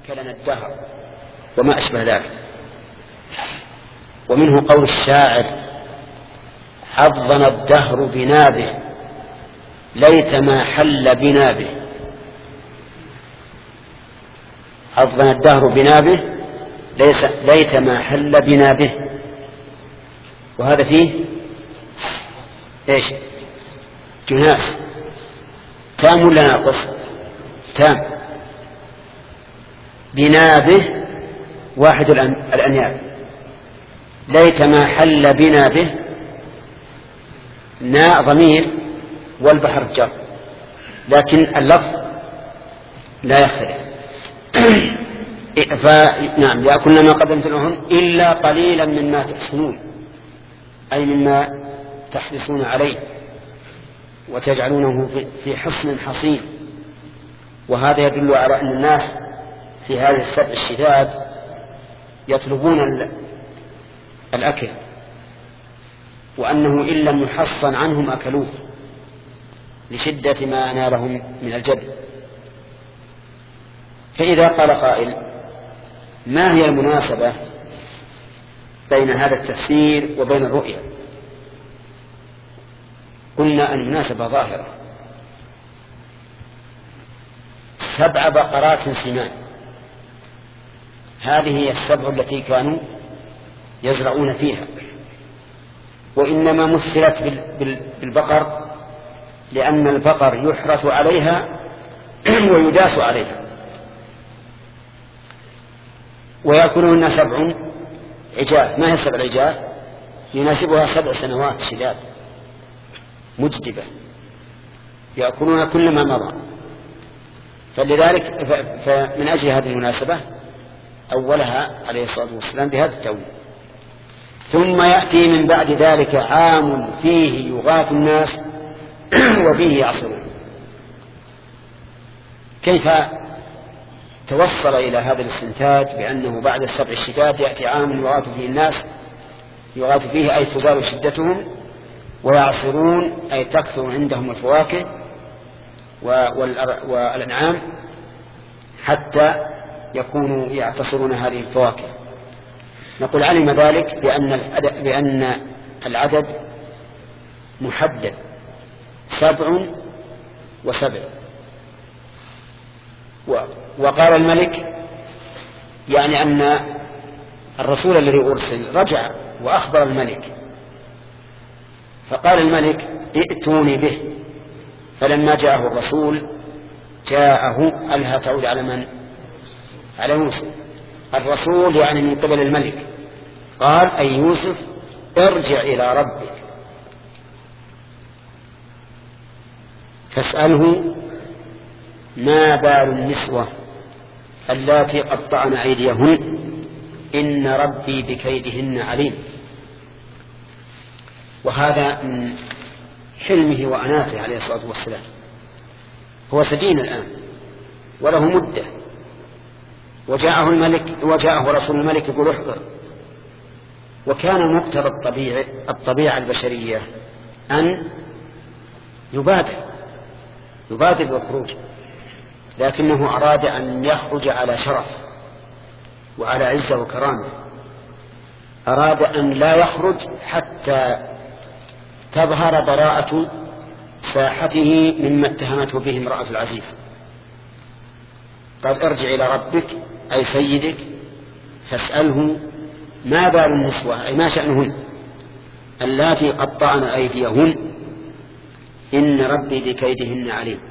أكلنا الدهر وما أشبه ذلك. ومنه قول الشاعر: حظنا الدهر بنابه ليت ما حل بنابه. حظنا الدهر بنابه ليت ما حل بنابه. وهذا فيه ايش؟ جناس. تام ولا ناقص؟ تام. بنابه واحد الأنياب. ليت ما حل بنابه ناء ضمير والبحر جر، لكن اللفظ لا يختلف. فنعم يأكلن ما قدمت لهن إلا قليلا مما تحسنون، أي مما تحرصون عليه وتجعلونه في حصن حصين. وهذا يدل على أن الناس في هذه السبع الشداد يطلبون الأكل، وأنه إن لم يحصن عنهم أكلوه لشدة ما نالهم من الجد. فإذا قال قائل: ما هي المناسبة بين هذا التفسير وبين الرؤيا؟ قلنا أن المناسبة ظاهرة. 7 بقرات سمان، هذه هي السبع التي كانوا يزرعون فيها، وإنما مثلت بالبقر لأن البقر يحرث عليها ويداس عليها. ويأكلون 7 عجاف. ما هي 7 عجاف؟ يناسبها 7 سنوات شداد مجدبة يأكلون كل ما مضى. فلذلك فمن أجل هذه المناسبة أولها عليه الصلاة والسلام بهذا التأويل. ثم يأتي من بعد ذلك عام فيه يغاث الناس وفيه يعصرون. كيف توصل إلى هذا الاستنتاج بأنه بعد 7 الشداد يأتي عام يغاث فيه الناس؟ يغاث فيه أي تزال شدتهم، ويعصرون أي تكثر عندهم الفواكه والأنعام حتى يكونوا يعتصرون هذه الفواكه. نقول علم ذلك بأن العدد محدد 7 و7. وقال الملك يعني أن الرسول الذي أرسل رجع وأخبر الملك، فقال الملك: ائتوني به. فلما جاءه الرسول جاءه ألها تعود على من؟ على يوسف. الرسول يعني من قبل الملك. قال: أي يوسف ارجع إلى ربك فاسأله ما بال النسوة اللاتي قطعن أيديهن إن ربي بكيدهن عليم. وهذا من حلمه وأناته عليه الصلاة والسلام. هو سجين الآن وله مدة، وجاءه رسول الملك يقول: احضر. وكان مقتضى الطبيعة البشرية أن يبادر بالخروج، لكنه أراد أن يخرج على شرف وعلى عزة وكرامة. أراد أن لا يخرج حتى تظهر براءة ساحته مما اتهمته به امرأة العزيز. قال: ارجع إلى ربك أي سيدك فاسأله ما بال النسوة أي ما شأنهن اللاتي قطعن أيديهن إن ربي بكيدهن عليم.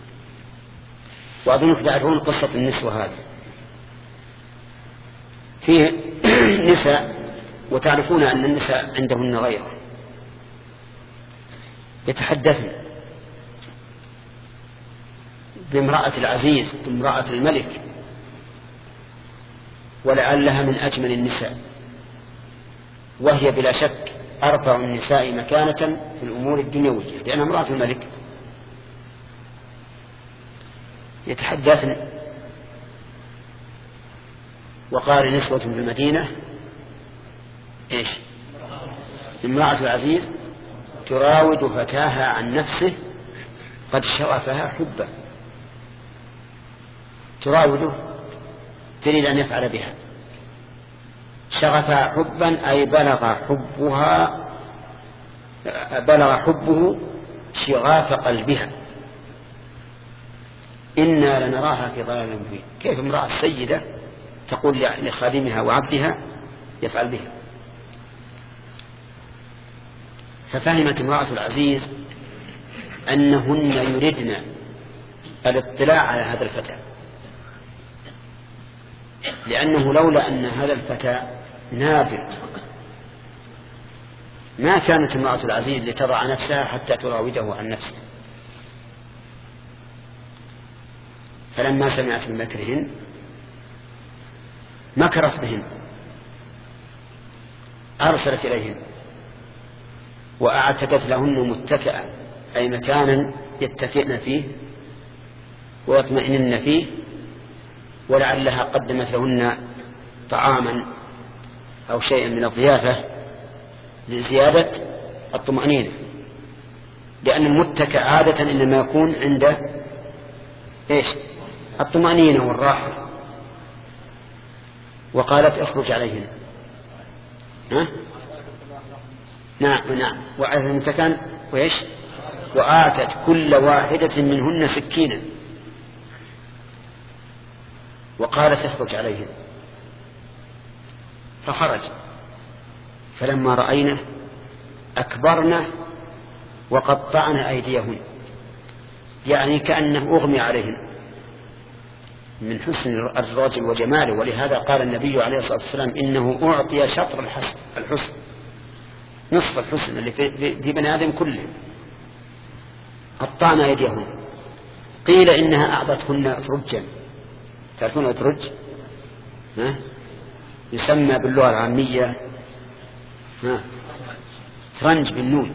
وأظنكم تعرفون قصة النسوة هذه. فيه نساء، وتعرفون أن النساء عندهن غيره، يتحدثن بامرأة العزيز بامرأة الملك، ولعلها من أجمل النساء، وهي بلا شك أرفع النساء مكانة في الأمور الدنيوية لأنها امرأة الملك. يتحدثن وقال نسوة في المدينة إيش؟ امرأة العزيز تراود فتاها عن نفسه قد شغفها حبا. تراوده تريد أن يفعل بها. شغفها حبا أي بلغ حبه شغاف قلبها. إنا لنراها في ضلال مبين. كيف امرأة سيدة تقول لخادمها وعبدها يفعل بها؟ ففهمت امرأة العزيز أنهن يردن الاطلاع على هذا الفتى، لأنه لولا أن هذا الفتى نادر ما كانت امرأة العزيز لتضع نفسها حتى تراوده عن نفسه. فلما سمعت بمكرهن مكرت بهن، أرسلت إليهن وأعتدت لهن متكئا أي مكانا يتكئن فيه ويطمئنن فيه، ولعلها قدمت لهن طعاما أو شيئا من الضيافة لزيادة الطمأنينة، لأن المتكئ عادة إنما يكون عند الطمأنينة والراحة. وقالت اخرج عليهن. نعم. وعلى المتكئ وآتت كل واحدة منهن سكينا وقالت اخرج عليهن. فخرج، فلما رأينه أكبرنه وقطعن أيديهن، يعني كأنه أغمي عليهن من حسن الرجل وجماله. ولهذا قال النبي عليه الصلاة والسلام إنه أعطي شطر الحسن، نصف الحسن اللي في بني آدم كله. قطعن أيديهن. قيل إنها أعطتهن أترجا. تعرفون أترج؟ يسمى باللغة العامية ترنج بالنون.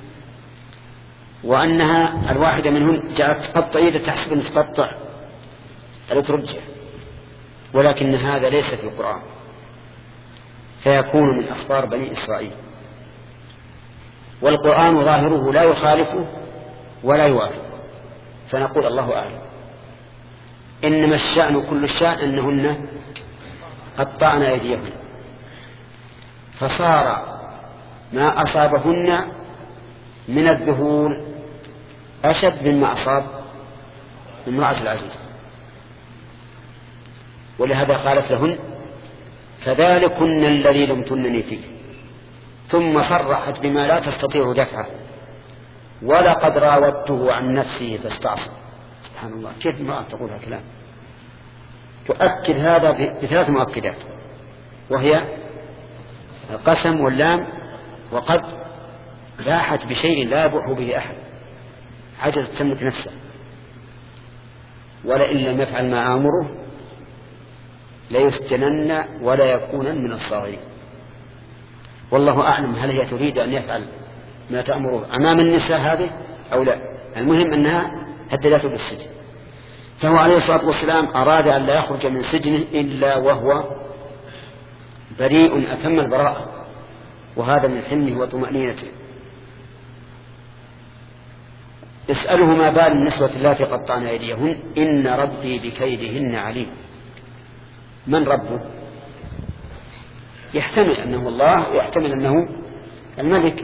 وأنها الواحدة منهن جاءت تقطع يده تحسب أن تقطع الأترجة، ولكن هذا ليس في القرآن، فيكون من أخبار بني إسرائيل، والقرآن ظاهره لا يخالفه ولا يوافق، فنقول الله أعلم. إنما الشأن كل الشأن أنهن قطعن أيديهن، فصار ما أصابهن من الذهول أشد مما أصاب امرأة العزيز. ولهذا قالت لهن فذلكن الذي لمتنني فيه، ثم صرحت بما لا تستطيع دفعه، ولقد راودته عن نفسه فاستعصم. سبحان الله، كيف امرأة تقول هذا الكلام؟ تؤكد هذا بثلاث مؤكدات، وهي القسم واللام، وقد باحت بشيء لا يبوح به أحد، عجزت تملك نفسه. ولئن لم يفعل ما آمره ليسجنن ولا يكونن من الصاغرين. والله أعلم هل هي تريد أن يفعل ما تأمره أمام النساء هذه أو لا. المهم أنها هددته بالسجن. فهو عليه الصلاة والسلام أراد أن لا يخرج من سجنه إلا وهو بريء أتم البراءة، وهذا من حلمه وطمأنينته. اسأله ما بال النسوة اللاتي قطعن أيديهن إن ربي بكيدهن عليم. من ربه؟ يحتمل أنه الله ويحتمل أنه الملك،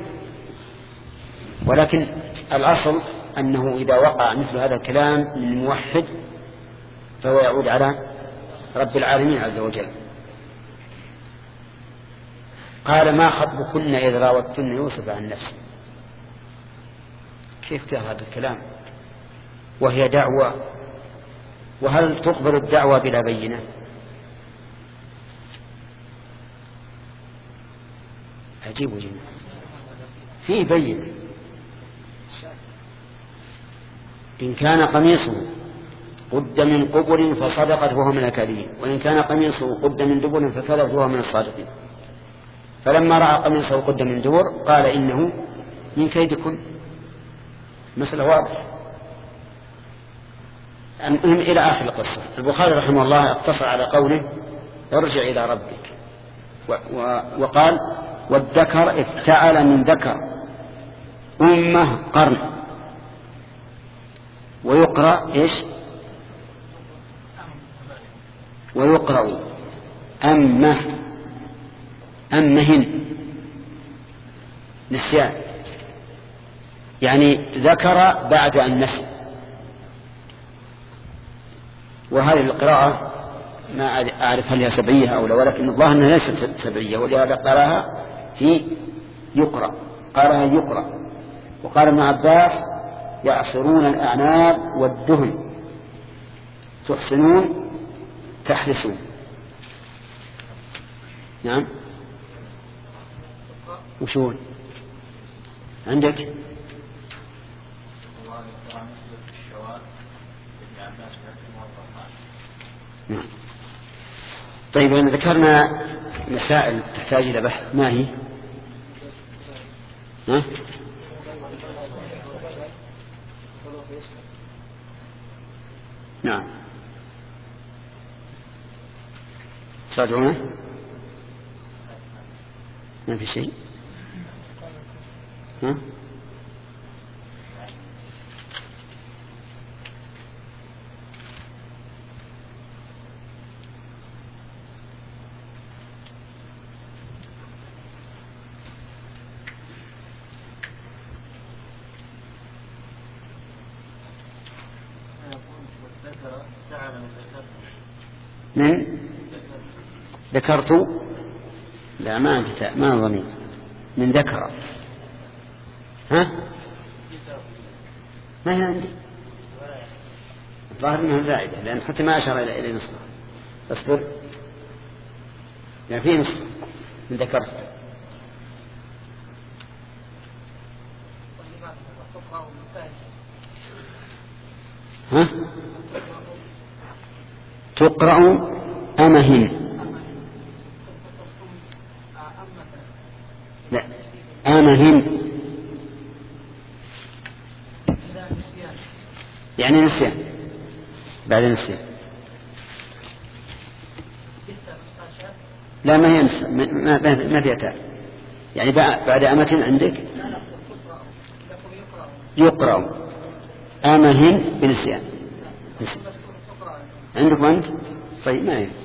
ولكن الأصل أنه إذا وقع مثل هذا الكلام من موحد فهو يعود على رب العالمين عز وجل. قال ما خطبكن إذ راوتن يوسف عن نفسه. كيف كان هذا الكلام وهي دعوة؟ وهل تقبل الدعوة بلا بينة؟ عجيب جدا. فيه بينة. إن كان قميصه قد من قبل فصدقت وهو من الكاذبين، وإن كان قميصه قد من دبر فكذبت وهو من الصادقين. فلما رأى قميصه قد من دبر قال إنه من كيدكن. مسألة واضحة. المهم إلى آخر القصة. البخاري رحمه الله اقتصر على قوله ارجع إلى ربك، وقال والذكر افتعل من ذكر أمه قرن. ويقرأ إيش؟ ويقرأ أمهن نسيان، يعني ذكر بعد أن نسي. وهذه القراءة ما أعرف هل هي سبعية أو لا، ولكن الظاهر أنها ليست سبعية، ولهذا قالها في يقرأ، قالها يقرأ. وقال ابن عباس يعصرون الأعناب والدهن تحسنون تحرسون. نعم. وشون عندك؟ نعم. طيب أنا ذكرنا مسائل تحتاج إلى بحث، ما هي؟ ها؟ نعم. تراجعونه؟ ما في شيء؟ ها؟ من ذكرت؟ لا ما ضمير من ذكر. ها؟ ما هي عندي الظاهر انها زائدة، لأن حتى ما أشار إلى نصفها. اصبر، يعني فيه نصف من ذكرت. ها؟ تقرأ أمهن. لا، أمهن يعني نسيان، بعد نسيان. لا، ما هي ما فيها تاء، يعني بعد أمة عندك يقرأ أمهن بنسيان. عندكم أنت؟ طيب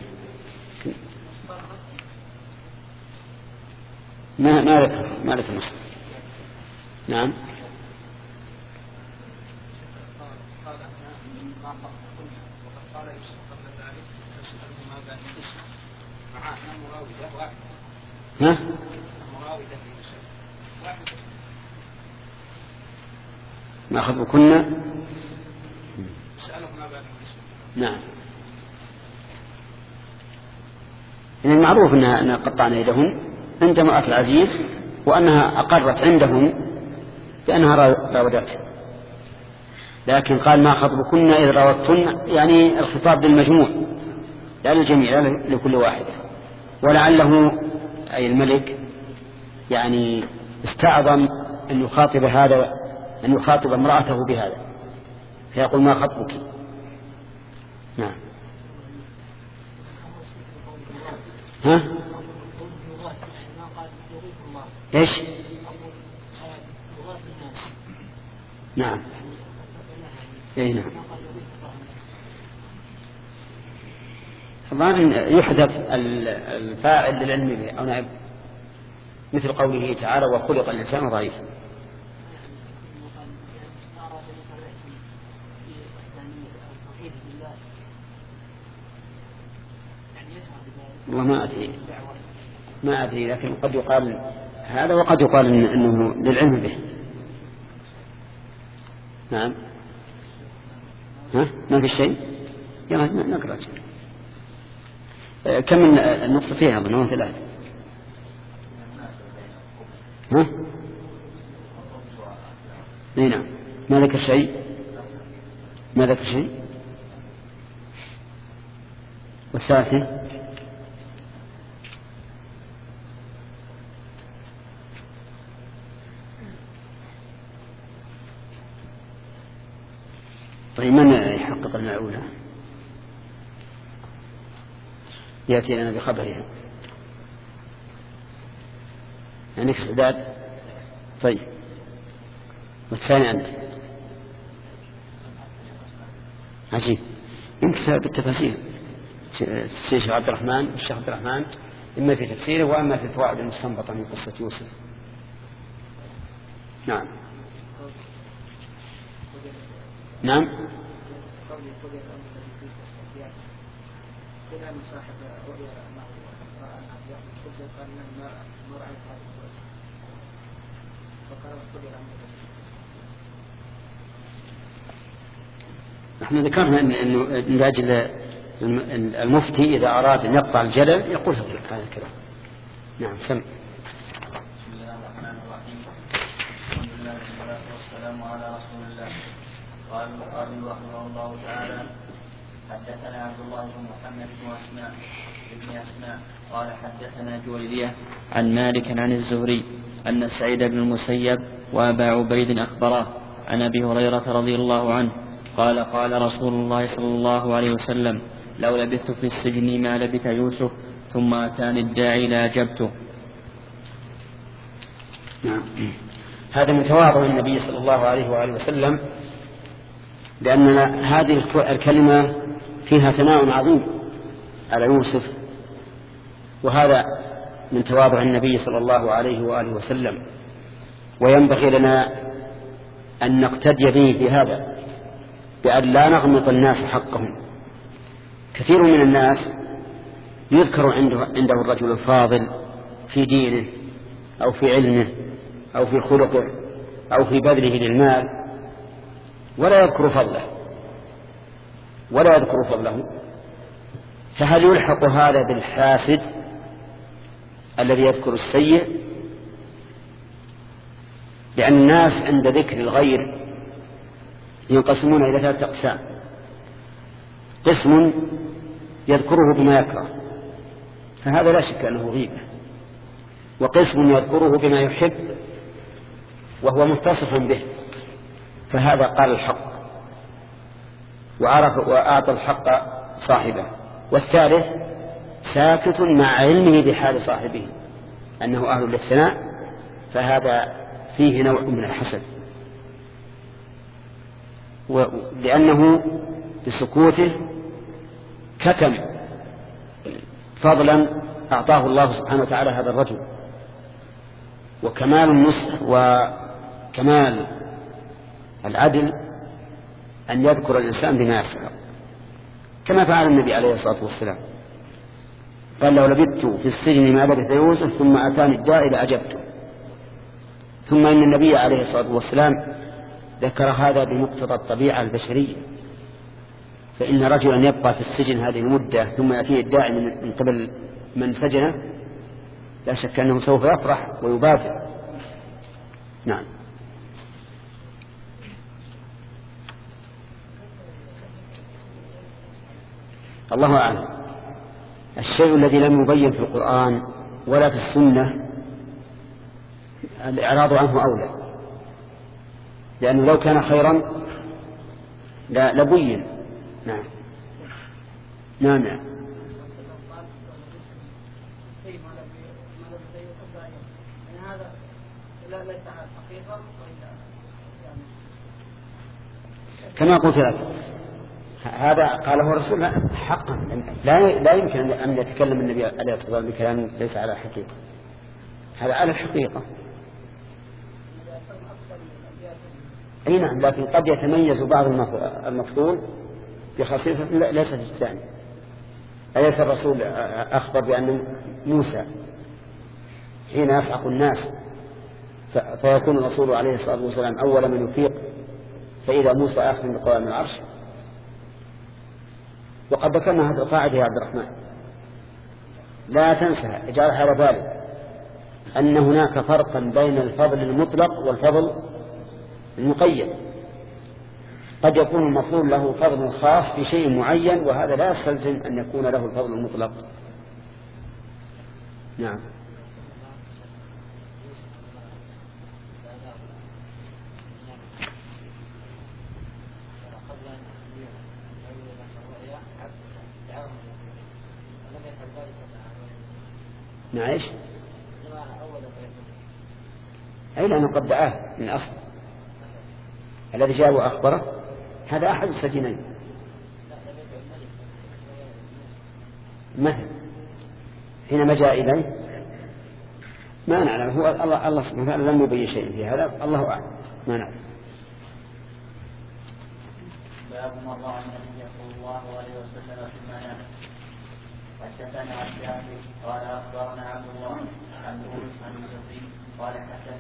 ما لك نص. نعم. ها؟ ما خطبكن؟ نعم. إن المعروف أنها قطعنا يدهن عند امرأة العزيز، وأنها أقرت عندهم بأنها راودته، لكن قال ما خطبكن إذ راودتن، يعني الخطاب للمجموع لا للجميع، لا لكل واحدة. ولعله أي الملك يعني استعظم أن يخاطب هذا، أن يخاطب امرأته بهذا، فيقول ما خطبك. نعم. ها؟ ايش؟ نعم. اي نعم. الظاهر يحذف الفاعل للعلم به أو نائب، مثل قوله تعالى وخلق الإنسان ضعيفا. والله ما أدري، لكن قد يقال هذا وقد يقال إنه للعلم به. نعم. ها؟ ما في شيء؟ يلا نقرأ. كم النقطة فيها؟ أظن 3. ها؟ نعم. ما ذكر شيء؟ والثالثة طيب من يحقق لنا الأولى؟ يأتي لنا بخبرها. عندك استعداد؟ طيب. والثاني عندك؟ عجيب، يمكن بالتفاصيل الشيخ عبد الرحمن إما في تفسيره وأما في الفوائد المستنبطة من قصة يوسف. نعم نعم. نحن ذكرنا أنه من أجل المفتي إذا أراد أن يقطع الجلل يقول هذا الكلام. نعم سمع. بسم الله الرحمن الرحيم. الحمد لله والصلاة والسلام على رسول الله. قال البخاري رحمه الله تعالى: حدثنا عبد الله بن محمد بن أسماء قال حدثنا جويرية عن مالك عن الزهري أن سعيد بن المسيب وأبا عبيد أخبراه عن أبي هريرة رضي الله عنه قال: قال رسول الله صلى الله عليه وسلم: لو لبثت في السجن ما لبث يوسف ثم أتاني الداعي لأجبته. نعم. هذا من تواضع النبي صلى الله عليه وآله وسلم، لأن هذه الكلمة فيها ثناء عظيم على يوسف، وهذا من تواضع النبي صلى الله عليه وآله وسلم، وينبغي لنا أن نقتدي به في هذا بأن لا نغمط الناس حقهم. كثير من الناس يذكر عنده الرجل الفاضل في دينه أو في علمه أو في خلقه أو في بذله للمال، ولا يذكر فضله. فهل يلحق هذا بالحاسد الذي يذكر السيء؟ لأن الناس عند ذكر الغير ينقسمون إلى 3 أقسام: قسم يذكره بما يكره، فهذا لا شك أنه غيبة، وقسم يذكره بما يحب وهو متصف به، فهذا قال الحق وعرف وأعطى الحق صاحبه. والثالث ساكت مع علمه بحال صاحبه أنه أهل للثناء، فهذا فيه نوع من الحسد، لأنه بسكوته كتم فضلا أعطاه الله سبحانه وتعالى هذا الرجل. وكمال النصح وكمال العدل أن يذكر الإنسان بما يفعل، كما فعل النبي عليه الصلاة والسلام، قال: لو لبثت في السجن ما لبث يوسف ثم أتاني الداعي لأجبته. ثم إن النبي عليه الصلاة والسلام ذكر هذا بمقتضى الطبيعة البشرية، فإن رجلا يبقى في السجن هذه المدة ثم يأتيه الداعي من قبل من سجنه، لا شك أنه سوف يفرح ويبادر. نعم. الله أعلم. الشيء الذي لم يبين في القرآن ولا في السنة الإعراض عنه أولى، لأنه لو كان خيرا لبين. نعم نعم نعم. كما قلت لك هذا قاله الرسول حقا، لا يمكن أن يتكلم النبي عليه الصلاة والسلام بكلام ليس على الحقيقة، هذا على الحقيقة. أي نعم، لكن قد يتميز بعض المفضول بخصيصة ليست الثاني. أليس الرسول أخبر بأن موسى حين يصعق الناس فيكون الرسول عليه الصلاة والسلام أول من يفيق، فإذا موسى آخذ بقوام العرش؟ وقد ذكرنا هذه القاعدة يا عبد الرحمن، لا تنسى اجعل على بالك أن هناك فرقا بين الفضل المطلق والفضل المقيد. قد يكون المفضول له فضل خاص في شيء معين، وهذا لا يستلزم أن يكون له الفضل المطلق. نعم. نعيش أي لأنه قد دعاه من أصل الذي جاء وأخبره، هذا أحد السجنين. مثل حينما جاء إليه ما نعلم، هو الله سبحانه وتعالى لم يبين شيء في هذا، الله أعلم، ما نعلم. باب مر عن النبي صلى الله عليه وسلم في المنام. حدثنا عن جابر قال اخبرنا عبد الله عن يونس عن الزهري قال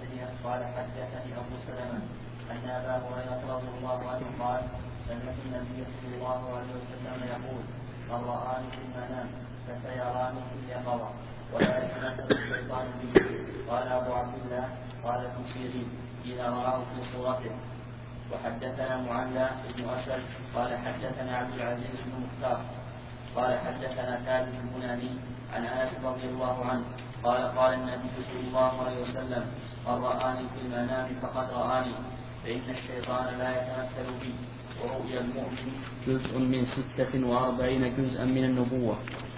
حدثني ابو سلمه ان ابا هريره رضي الله عنه قال سمعت النبي صلى الله عليه وسلم يقول من رآني في المنام فسيراني في اليقظه ولا يتمثل الشيطان به. قال ابو عبد الله قال ابن سيرين اذا رآه في صورته. وحدثنا معلى بن أسد قال حدثنا عبد العزيز بن مختار قال حدثنا ثابت البناني عن أنس رضي الله عنه قال قال النبي صلى الله عليه وسلم من رآني في المنام فقد رآني فإن الشيطان لا يتمثل بي. ورؤيا المؤمن جزء من 46 جزءا من النبوة.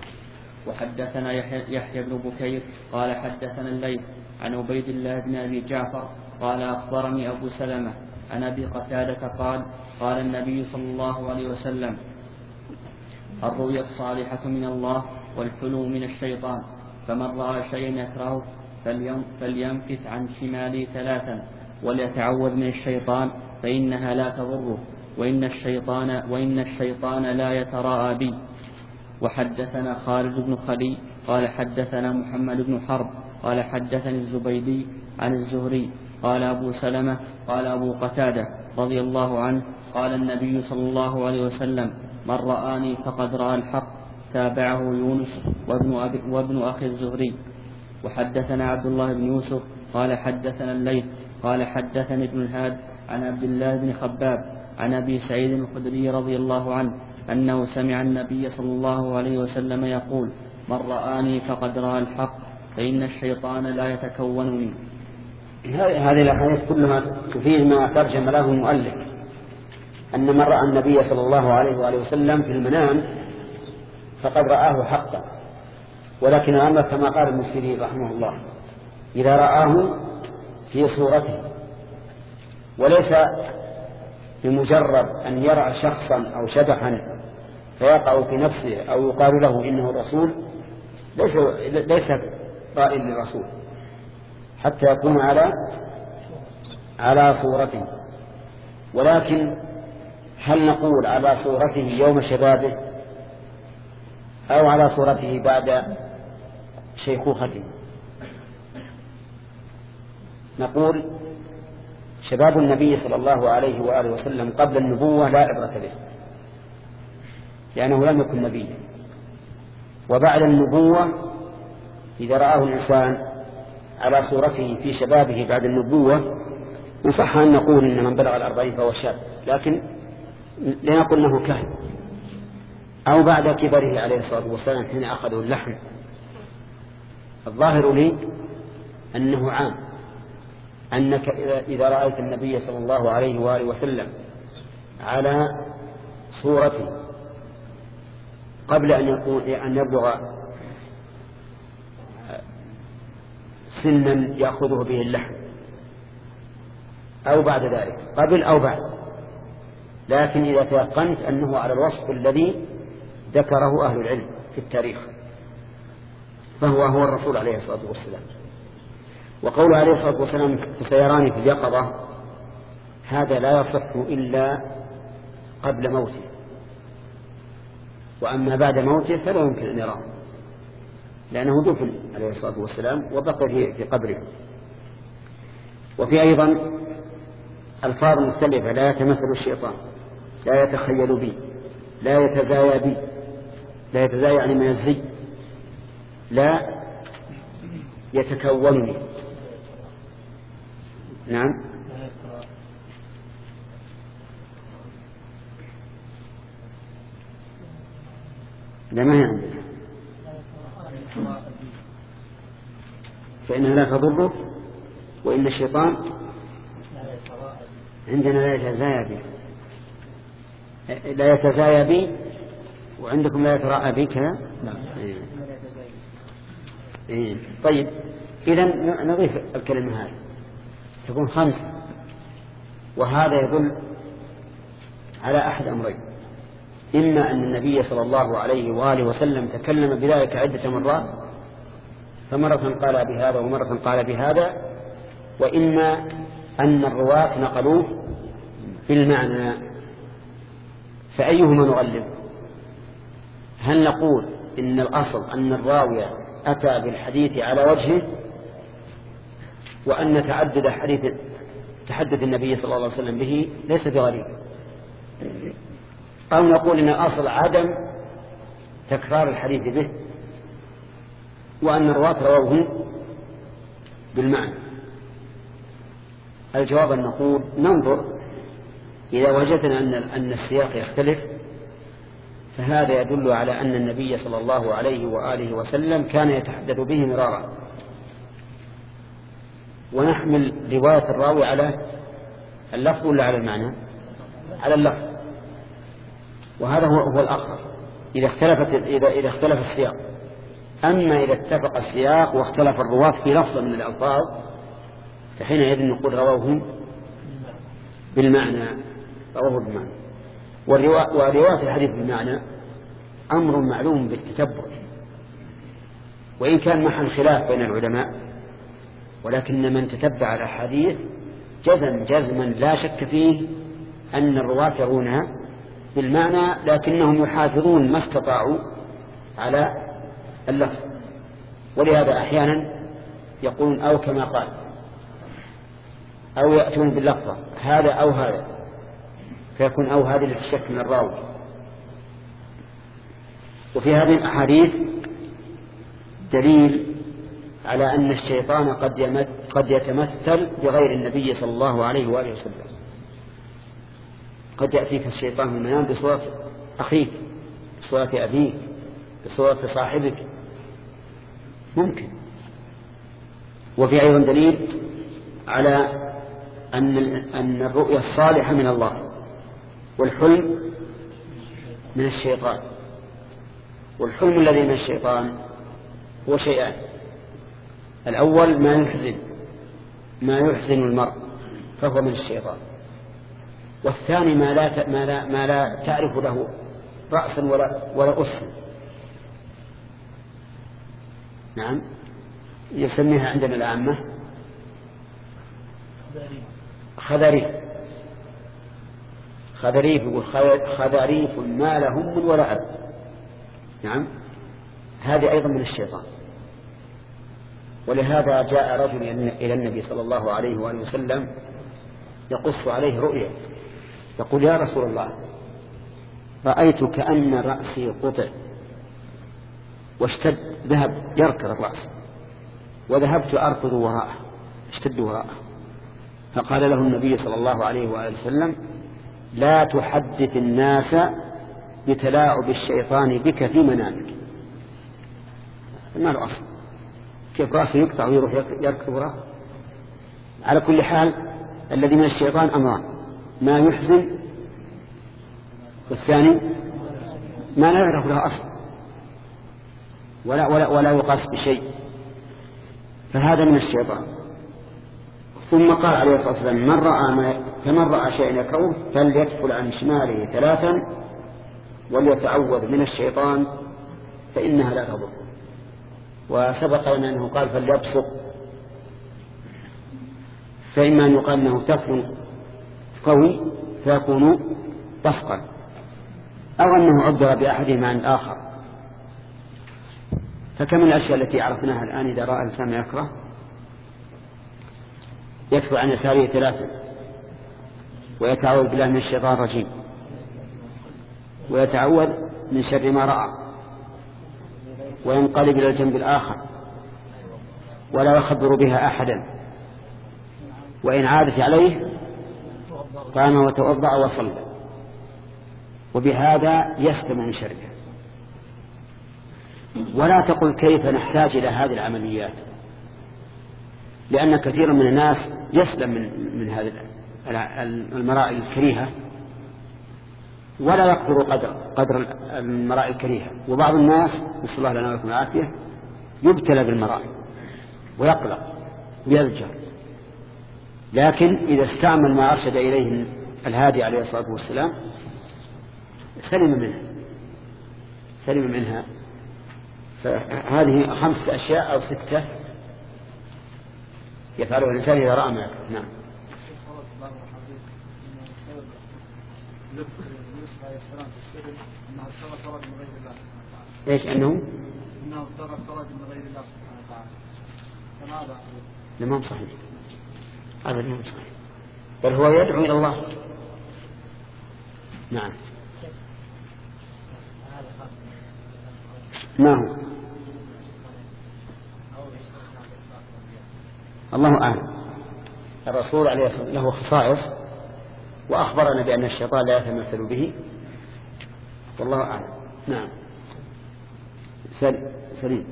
وحدثنا يحيى بن بكير قال حدثنا الليث عن عبيد الله بن أبي جعفر قال أخبرني أبو سلمة عن أبي قتادة قال قال النبي صلى الله عليه وسلم الرؤيا الصالحة من الله والحلم من الشيطان فمن رأى شيئا يكرهه فلينفث عن شماله 3 وليتعوذ من الشيطان فإنها لا تضره وإن الشيطان لا يتراءى بي. وحدثنا خالد بن خلي قال حدثنا محمد بن حرب قال حدثني الزبيدي عن الزهري قال أبو سلمة قال أبو قتادة رضي الله عنه قال النبي صلى الله عليه وسلم من رآني فقد رأى الحق. تابعه يونس وابن أخي الزهري. وحدثنا عبد الله بن يوسف قال حدثنا الليث قال حدثني ابن الهاد عن عبد الله بن خباب عن أبي سعيد الخدري رضي الله عنه أنه سمع النبي صلى الله عليه وسلم يقول من رآني فقد رأى الحق فإن الشيطان لا يتكونني. هذه الأحاديث كلها تفيد ما ترجم له المؤلف أن من رأى النبي صلى الله عليه وآله وسلم في المنام فقد رآه حقا. ولكن الأمر كما قال ابن سيرين رحمه الله إذا رآه في صورته، وليس بمجرد أن يرى شخصا أو شبحا فيقع في نفسه أو يقال له إنه الرسول، ليس رأي للرسول حتى يكون على صورته. ولكن هل نقول على صورته يوم شبابه أو على صورته بعد شيخوخته؟ نقول شباب النبي صلى الله عليه وآله وسلم قبل النبوة لا عبرة به لأنه لم يكن نبيا. وبعد النبوة إذا رآه الإنسان على صورته في شبابه بعد النبوة نصح أن نقول إن من بلغ 40 فهو شاب، لكن لنقل أنه كهن أو بعد كبره عليه الصلاة والسلام حين أخذه اللحم. الظاهر لي أنه عام، أنك إذا رأيت النبي صلى الله عليه وآله وسلم على صورته قبل أن يبلغ سنا يأخذه به اللحم أو بعد ذلك، قبل أو بعد، لكن إذا تيقنت أنه على الوصف الذي ذكره أهل العلم في التاريخ فهو الرسول عليه الصلاة والسلام. وقوله عليه الصلاة والسلام فسيراني في اليقظة هذا لا يصح إلا قبل موته، وأما بعد موته فلا يمكن أن يراه لأنه دفن عليه الصلاة والسلام وبقي في قبره. وفي أيضا ألفاظ مختلفة: لا يتمثل الشيطان، لا يتخيل بي، لا يتزايا بي، لا يتزايا يعني من الزي، لا يتكونني. نعم، لا ما هي عندنا، فإنها لا تضره، وإن الشيطان عندنا لا يتزايا بي، لا يتزايا بي، وعندكم لا يتراءى بي كذا. طيب، إذن نضيف الكلمة هذه تكون 5، وهذا يدل على أحد أمرين: إما أن النبي صلى الله عليه وآله وسلم تكلم بذلك عدة مرات، فمرة قال بهذا ومرة قال بهذا، وإما أن الرواة نقلوه بالمعنى. فأيهما نغلب؟ هل نقول إن الأصل أن الراوي أتى بالحديث على وجهه، وأن تعدد تحدث النبي صلى الله عليه وسلم به ليس بغريب، أو نقول إن الأصل عدم تكرار الحديث به، وأن الرواة رووه بالمعنى؟ الجواب أن نقول ننظر، إذا وجدنا أن السياق يختلف فهذا يدل على أن النبي صلى الله عليه وآله وسلم كان يتحدث به مرارا، ونحمل رواية الراوي على اللفظ ولا على المعنى؟ على اللفظ، وهذا هو الأقرب إذا اختلف السياق. أما إذا اتفق السياق واختلف الرواة في لفظ من الألفاظ فحينئذ نقول رواه بالمعنى. ورواية الحديث بالمعنى أمر معلوم بالتتبع، وإن كان محل خلاف بين العلماء، ولكن من تتبع الأحاديث جزما لا شك فيه أن الرواة يرونها بالمعنى، لكنهم يحافظون ما استطاعوا على اللفظ. ولهذا أحيانا يقولون أو كما قال، أو يأتون باللفظة هذا أو هذا، فيكون أو هذه للشك من الراوي. وفي هذه الأحاديث دليل على أن الشيطان قد يتمثل بغير النبي صلى الله عليه وآله وسلم. قد يأتيك الشيطان في المنام بصورة أخيك، بصورة أبيك، بصورة صاحبك، ممكن. وفي أيضا دليل على أن الرؤيا الصالحة من الله، والحلم من الشيطان. والحلم الذي من الشيطان هو شيئان: الأول ما يحزن المرء فهو من الشيطان، والثاني ما لا تعرف له رأسا ولا أسا. نعم، يسميها عندنا العامة خذريف خذريف ما له هم ولا أب. نعم، هذه أيضا من الشيطان. ولهذا جاء رجل إلى النبي صلى الله عليه وآله وسلم يقص عليه رؤيا، يقول: يا رسول الله، رأيت كأن رأسي قطع واشتد، ذهب يركض الرأس، وذهبت أركض وراءه، اشتد وراءه. فقال له النبي صلى الله عليه وآله وسلم: لا تحدث الناس بتلاعب الشيطان بك في منامك. ما له أصل، كيف رأسه يقطع ويروح يركض وراءه؟ على كل حال الذي من الشيطان أمران: ما يحزن، والثاني ما لا يعرف له أصل ولا يقاس بشيء، فهذا من الشيطان. ثم قال عليه الصلاة والسلام: فمن رأى شيئا يكروه فليتفل عن شماله 3 وليتعوذ من الشيطان فإنها لا تضر. وسبق لنا أنه قال فليبصق، فإما أن يقال أنه تفل قوي فيكون بصقا، أو أنه عبر بأحدهما عن الآخر. فكم من الأشياء التي عرفناها الآن إذا رأى الإنسان يكره يدفع عن يساره 3 ويتعوذ بالله من الشيطان الرجيم، ويتعوذ من شر ما رأى، وينقلب إلى الجنب الآخر ولا يخبر بها أحدا، وإن عادت عليه قام وتوضأ وصلى، وبهذا يسلم من شرها. ولا تقل كيف نحتاج إلى هذه العمليات، لأن كثيرا من الناس يسلم من هذه المرائي الكريهة ولا يقدر قدر المرائي الكريهة. وبعض الناس نسأل الله لنا ولكم العافية يبتلى بالمرائي ويقلق ويذجر، لكن إذا استعمل ما أرشد إليه الهادي عليه الصلاة والسلام سلم منها. فهذه 5 أشياء أو 6 يفعلها الإنسان إذا رأى ما يكره. نعم. ايش انه اضطر الخراج من غير الله سبحانه وتعالى، فماذا؟ لم صحيح، هذا لم صحيح، بل هو يدعو الى الله. نعم. ما هو؟ الله أعلم. الرسول عليه الصلاة والسلام له خصائص وأخبرنا بأن الشيطان لا يتمثل به، والله أعلم. نعم. سليم.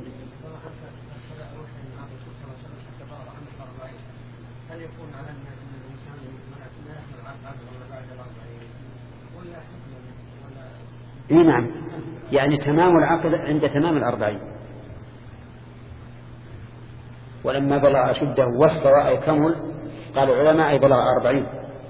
هل يكون على أن الإنسان لا يحمل عقد ولا بعد 40 ولا نعم، يعني تمام العقد عند تمام 40، ولما بلغ أشده واستوى أي كمل قال العلماء أي بلغ 40،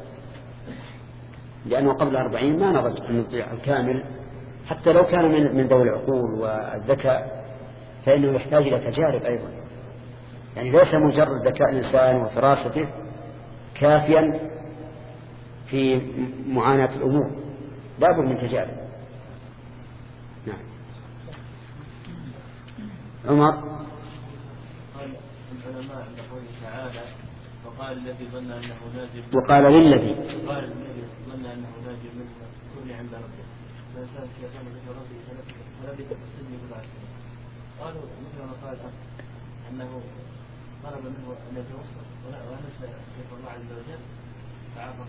لأنه قبل 40 ما نضج أن يطيع الكامل، حتى لو كان من ذوي العقول والذكاء فإنه يحتاج إلى تجارب أيضا، يعني ليس مجرد ذكاء الإنسان وفراسته كافيا في معاناة الأمور، لابد من تجارب. نعم. عمر. قال العلماء عند قوله تعالى وقال الذي ظن أنه ناجٍ وقال للذي ظن أنه ناجٍ منه كن عند ربه فإنسان شيطان مثل ربه فلبث في السجن 7 سنين. قالوا مثل ما قال أنه طلب منه أن يتوسط ونسى كيف الله عز وجل فعافى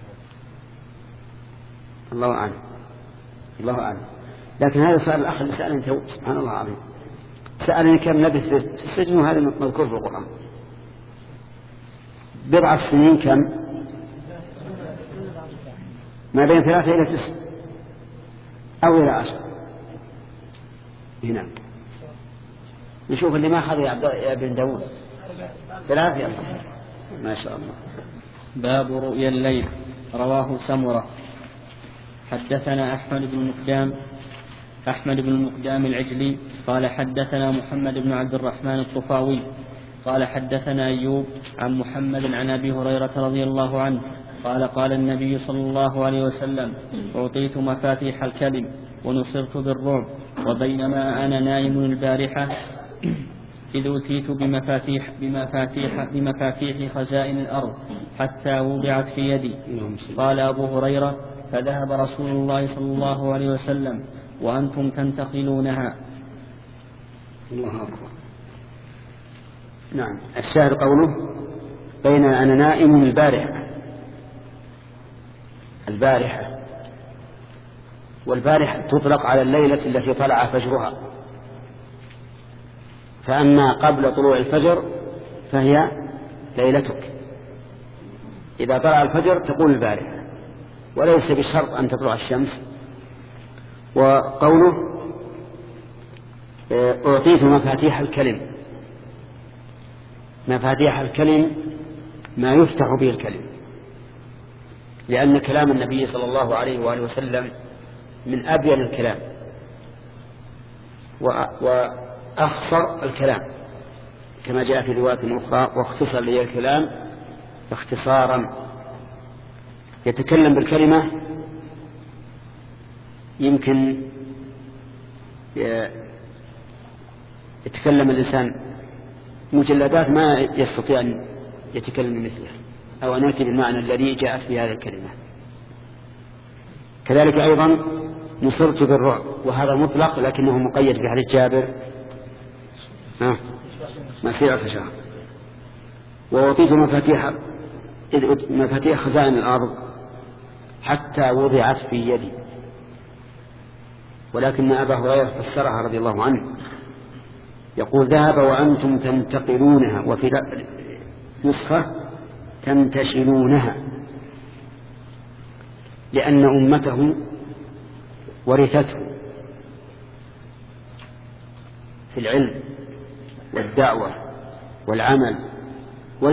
الله أعلم. الله أعلم. لكن هذا سؤال الأخ اللي سألني تو سبحان الله العظيم، سألني كم لبث في السجن، وهذا مذكور في القرآن. 7 سنين كم؟ ما بين 3 إلى 9 أو إلى 10. هنا نشوف اللي ما أخذ يا ابن داود 3 ما شاء الله. باب رؤيا الليل. رواه سمرة. حدثنا أحمد بن المقدام العجلي قال حدثنا محمد بن عبد الرحمن الطفاوي قال حدثنا أيوب عن محمد عن أبي هريرة رضي الله عنه قال قال النبي صلى الله عليه وسلم أعطيت مفاتيح الكلم ونصرت بالرعب، وبينما أنا نائم البارحة إذ أتيت بمفاتيح خزائن الأرض حتى وضعت في يدي. قال أبو هريرة فذهب رسول الله صلى الله عليه وسلم وأنتم تنتقلونها. الله أكبر. نعم. الشاهد قوله بين أنا نائم البارحة، والبارحة تطلق على الليلة التي طلع فجرها، فأما قبل طلوع الفجر فهي ليلتك، إذا طلع الفجر تقول البارحة، وليس بشرط أن تطلع الشمس. وقوله أعطيت مفاتيح الكلم، مفاتيح الكلم ما يفتح به الكلم، لأن كلام النبي صلى الله عليه وآله وسلم من أبين الكلام وأخصر الكلام، كما جاء في رواية أخرى واختصر لي الكلام اختصارا. يتكلم بالكلمة يمكن يتكلم الإنسان مجلدات ما يستطيع أن يتكلم مثله أو أن يأتي بالمعنى الذي جاءت في هذه الكلمة. كذلك أيضا نصرت بالرعب، وهذا مطلق لكنه مقيد بحديث جابر مسيرة شهر. وأعطيت مفاتيح خزائن الأرض حتى وضعت في يدي، ولكن أبا هريرة فسرها رضي الله عنه يقول ذهب وأنتم تنتقلونها، وفي نسخة تنتشلونها، لأن أمته ورثته في العلم والدعوة والعمل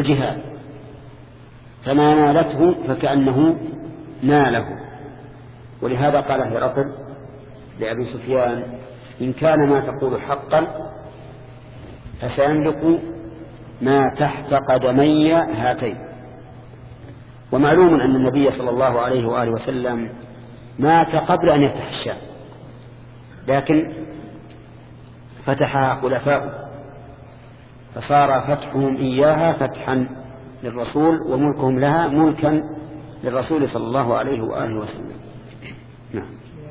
والجهاد، فما نالته فكأنه ناله، ولهذا قال هرقل لأبي سفيان: إن كان ما تقول حقا فسيملك ما تحت قدمي هاتين. ومعلوم أن النبي صلى الله عليه وآله وسلم مات قبل أن يفتح الشام، لكن فتحها خلفاؤه، فصار فتحهم إياها فتحا للرسول وملكهم لها ملكا للرسول صلى الله عليه وآله وسلم. نعم.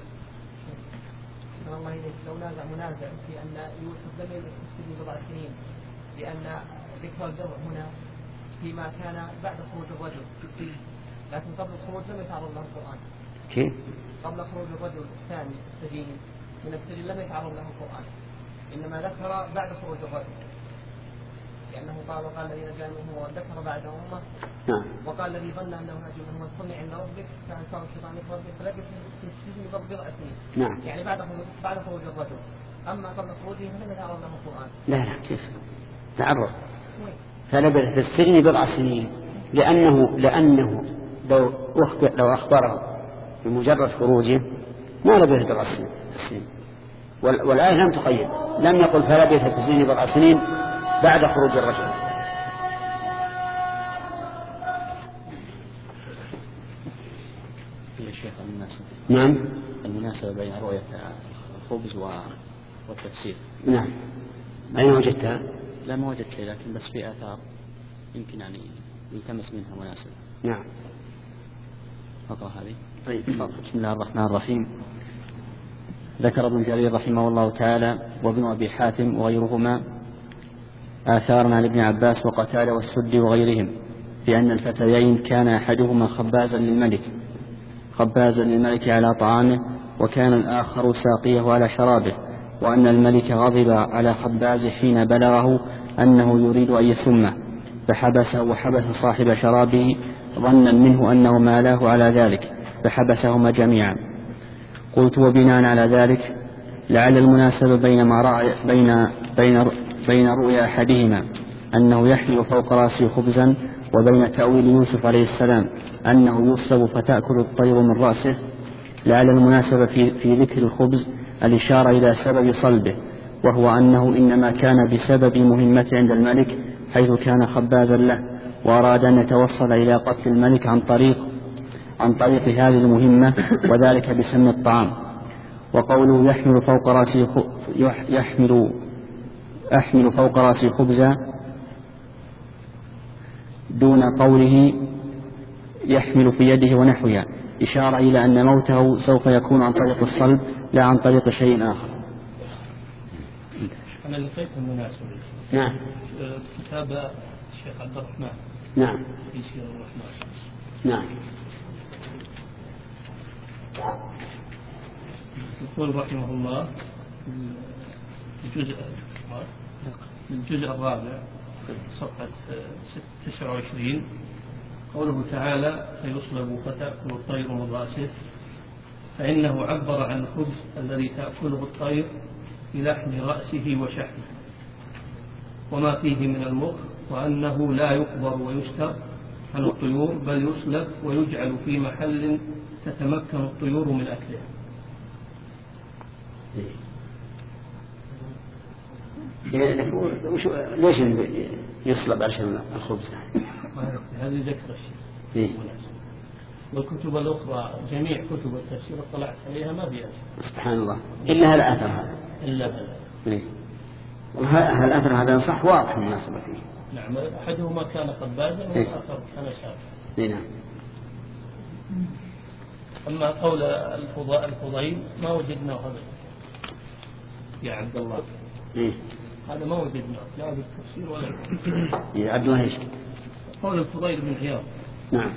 لو منازع في أن يوسف لم يسجد بضع سنين، لأن ذكر الجرح هنا فيما كان بعد خروج الرجل، لكن قبل الخروج لم يتعرض له القرآن. كيف؟ قبل خروج الرجل الثاني السجين من السجن لم يتعرض له القرآن، إنما ذكر بعد خروج الرجل، لأنه قال الذي نجا منه وذكر بعد أمه. نعم. وقال الذي ظن أنه ناجي منه واذكرني عند ربك فأنساه الشيطان ذكر ربك فلبث في السجن بضع سنين. نعم. يعني بعد خروج الرجل، أما قبل خروجه فلم يتعرض له القرآن. لا كيف تعرض؟ فلبث في السجن بضع سنين، لأنه لو أخبره بمجرد خروجه ما لبث بضع سنين. والآية لم تقيد، لم يقل فلبث في السجن بضع سنين بعد خروج الرجل. نعم. المناسبة بين رؤية الخبز والتفسير. نعم. أين وجدتها؟ لا ما وجدت شيء، لكن بس في آثار يمكن يعني يلتمس منها مناسبة. نعم. أقرأ هذه. طيب. بسم الله الرحمن الرحيم. ذكر ابن جرير رحمه الله تعالى وابن أبي حاتم وغيرهما آثارا عن ابن عباس وقتادة والسدي وغيرهم في أن الفتيين كان أحدهما خبازا للملك على طعامه، وكان الآخر ساقيه على شرابه، وأن الملك غضب على خبازه حين بلغه أنه يريد أن يسمه، فحبسه وحبس صاحب شرابه ظنا منه أنه مالاه على ذلك، فحبسهما جميعا. قلت: وبناء على ذلك لعل المناسبة بين رؤيا أحدهما أنه يحمل فوق رأسه خبزا، وبين تأويل يوسف عليه السلام أنه يصلب فتأكل الطير من رأسه، لعل المناسبة في ذكر الخبز الإشارة إلى سبب صلبه، وهو أنه إنما كان بسبب مهمة عند الملك حيث كان خبازا له، وأراد أن يتوصل إلى قتل الملك عن طريق هذه المهمة، وذلك بسم الطعام. وقوله أحمل فوق رأسي خبزا دون قوله يحمل في يده ونحوها إشارة إلى أن موته سوف يكون عن طريق الصلب لا عن طريق شيء آخر. أنا لقيت المناسبة. نعم. كتاب الشيخ عبد الرحمن. نعم. في سير الرحمن. نعم. يقول رحمه الله الجزء الرابع صفحة 29 قوله تعالى: فيصلب فتأكل الطير من رأسه، فإنه عبر عن الخبز الذي تأكله الطير بلحم رأسه وشحمه وما فيه من المخ، وأنه لا يقبر ويستر عن الطيور بل يصلب ويجعل في محل تتمكن الطيور من أكلها. ليش يصلب عشان الخبز؟ هذه ذكر الشيء. والكتب الأخرى جميع كتب التفسير اطلعت عليها ما فيها. سبحان الله. إلا الأثر هذا. إلا هذا. الأثر هذا صح واضح المناسبة فيه. نعم. أحدهما كان خبازا والآخر كان ساقيا. نعم. أما قول الفضيل ما وجدناه هذا يا عبد الله. هذا ما وجدناه لا بالتفسير ولا يا عبد الله. ايش قول الفضيل بن عياض؟ نعم.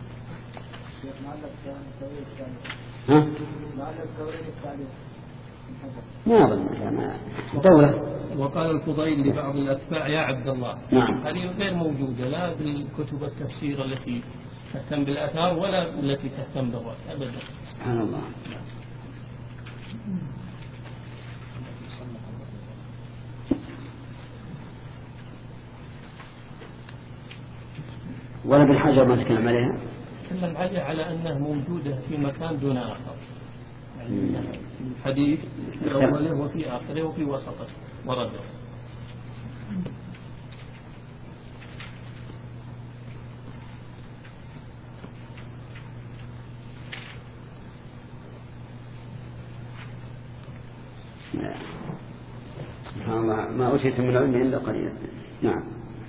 ما أظن دولة. وقال الفضيل لبعض الأتباع: يا عبد الله. نعم. هذه غير موجودة لا بالكتب التفسير التي تهتم بالآثار ولا التي تهتم بالرأي أبدا. سبحان الله. ولا بالحجر ما تكلم عليها. تكلم عليه على أنها موجودة في مكان دون آخر، يعني الحديث في أوله وفي آخره وفي وسطه ورده. سبحان الله، ما أوتيت من العلم إلا قليلا. نعم.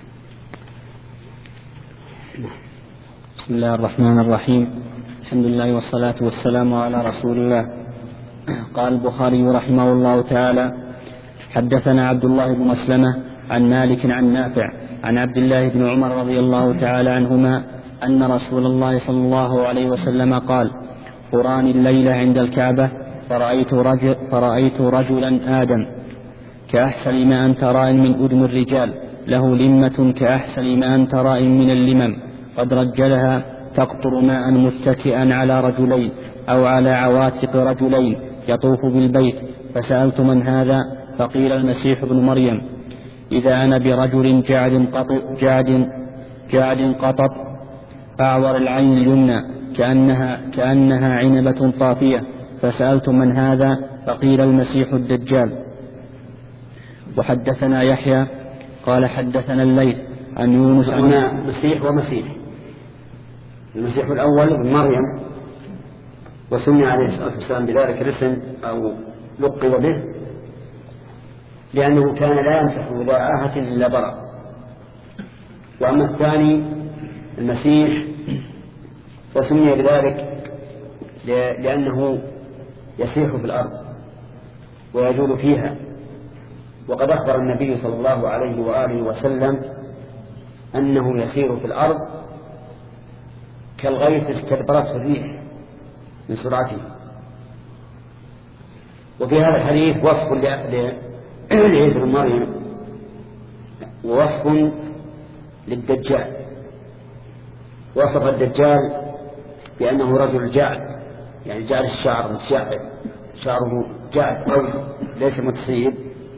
بسم الله الرحمن الرحيم. الحمد لله والصلاة والسلام على رسول الله. قال البخاري رحمه الله تعالى: حدثنا عبد الله بن مسلمة عن مالك عن نافع عن عبد الله بن عمر رضي الله تعالى عنهما أن رسول الله صلى الله عليه وسلم قال: قراني الليلة عند الكعبة فرأيت رجلا آدم كأحسن ما أنت راء من أدم الرجال، له لمة كأحسن ما أنت راء من اللمم، قد رجلها تقطر ماء متكئا على رجلين أو على عواتق رجلين يطوف بالبيت، فسألت: من هذا؟ فقيل: المسيح ابن مريم. إذا أنا برجل جعد قطط أعور العين اليمنى كأنها عنبة طافية، فسألت: من هذا؟ فقيل: المسيح الدجال. وحدثنا يحيى قال: حدثنا الليث عن يونس عن مسيح ومسيح. المسيح الأول ابن مريم، وسمي عليه الصلاة والسلام بذلك الاسم أو لقب به لأنه كان لا يمسح ولا آهة إلا برأ. وأما الثاني المسيح وسمي بذلك لأنه يسيح في الأرض ويجول فيها، وقد أخبر النبي صلى الله عليه وآله وسلم أنه يسير في الأرض كالغيث استدبرته الريح من سرعته. وفي هذا الحديث وصف لعيسى بن مريم ووصف للدجال. وصف الدجال بأنه رجل جعد، يعني جعد الشعر متشعب، شعره جعد قوي ليس متصيب،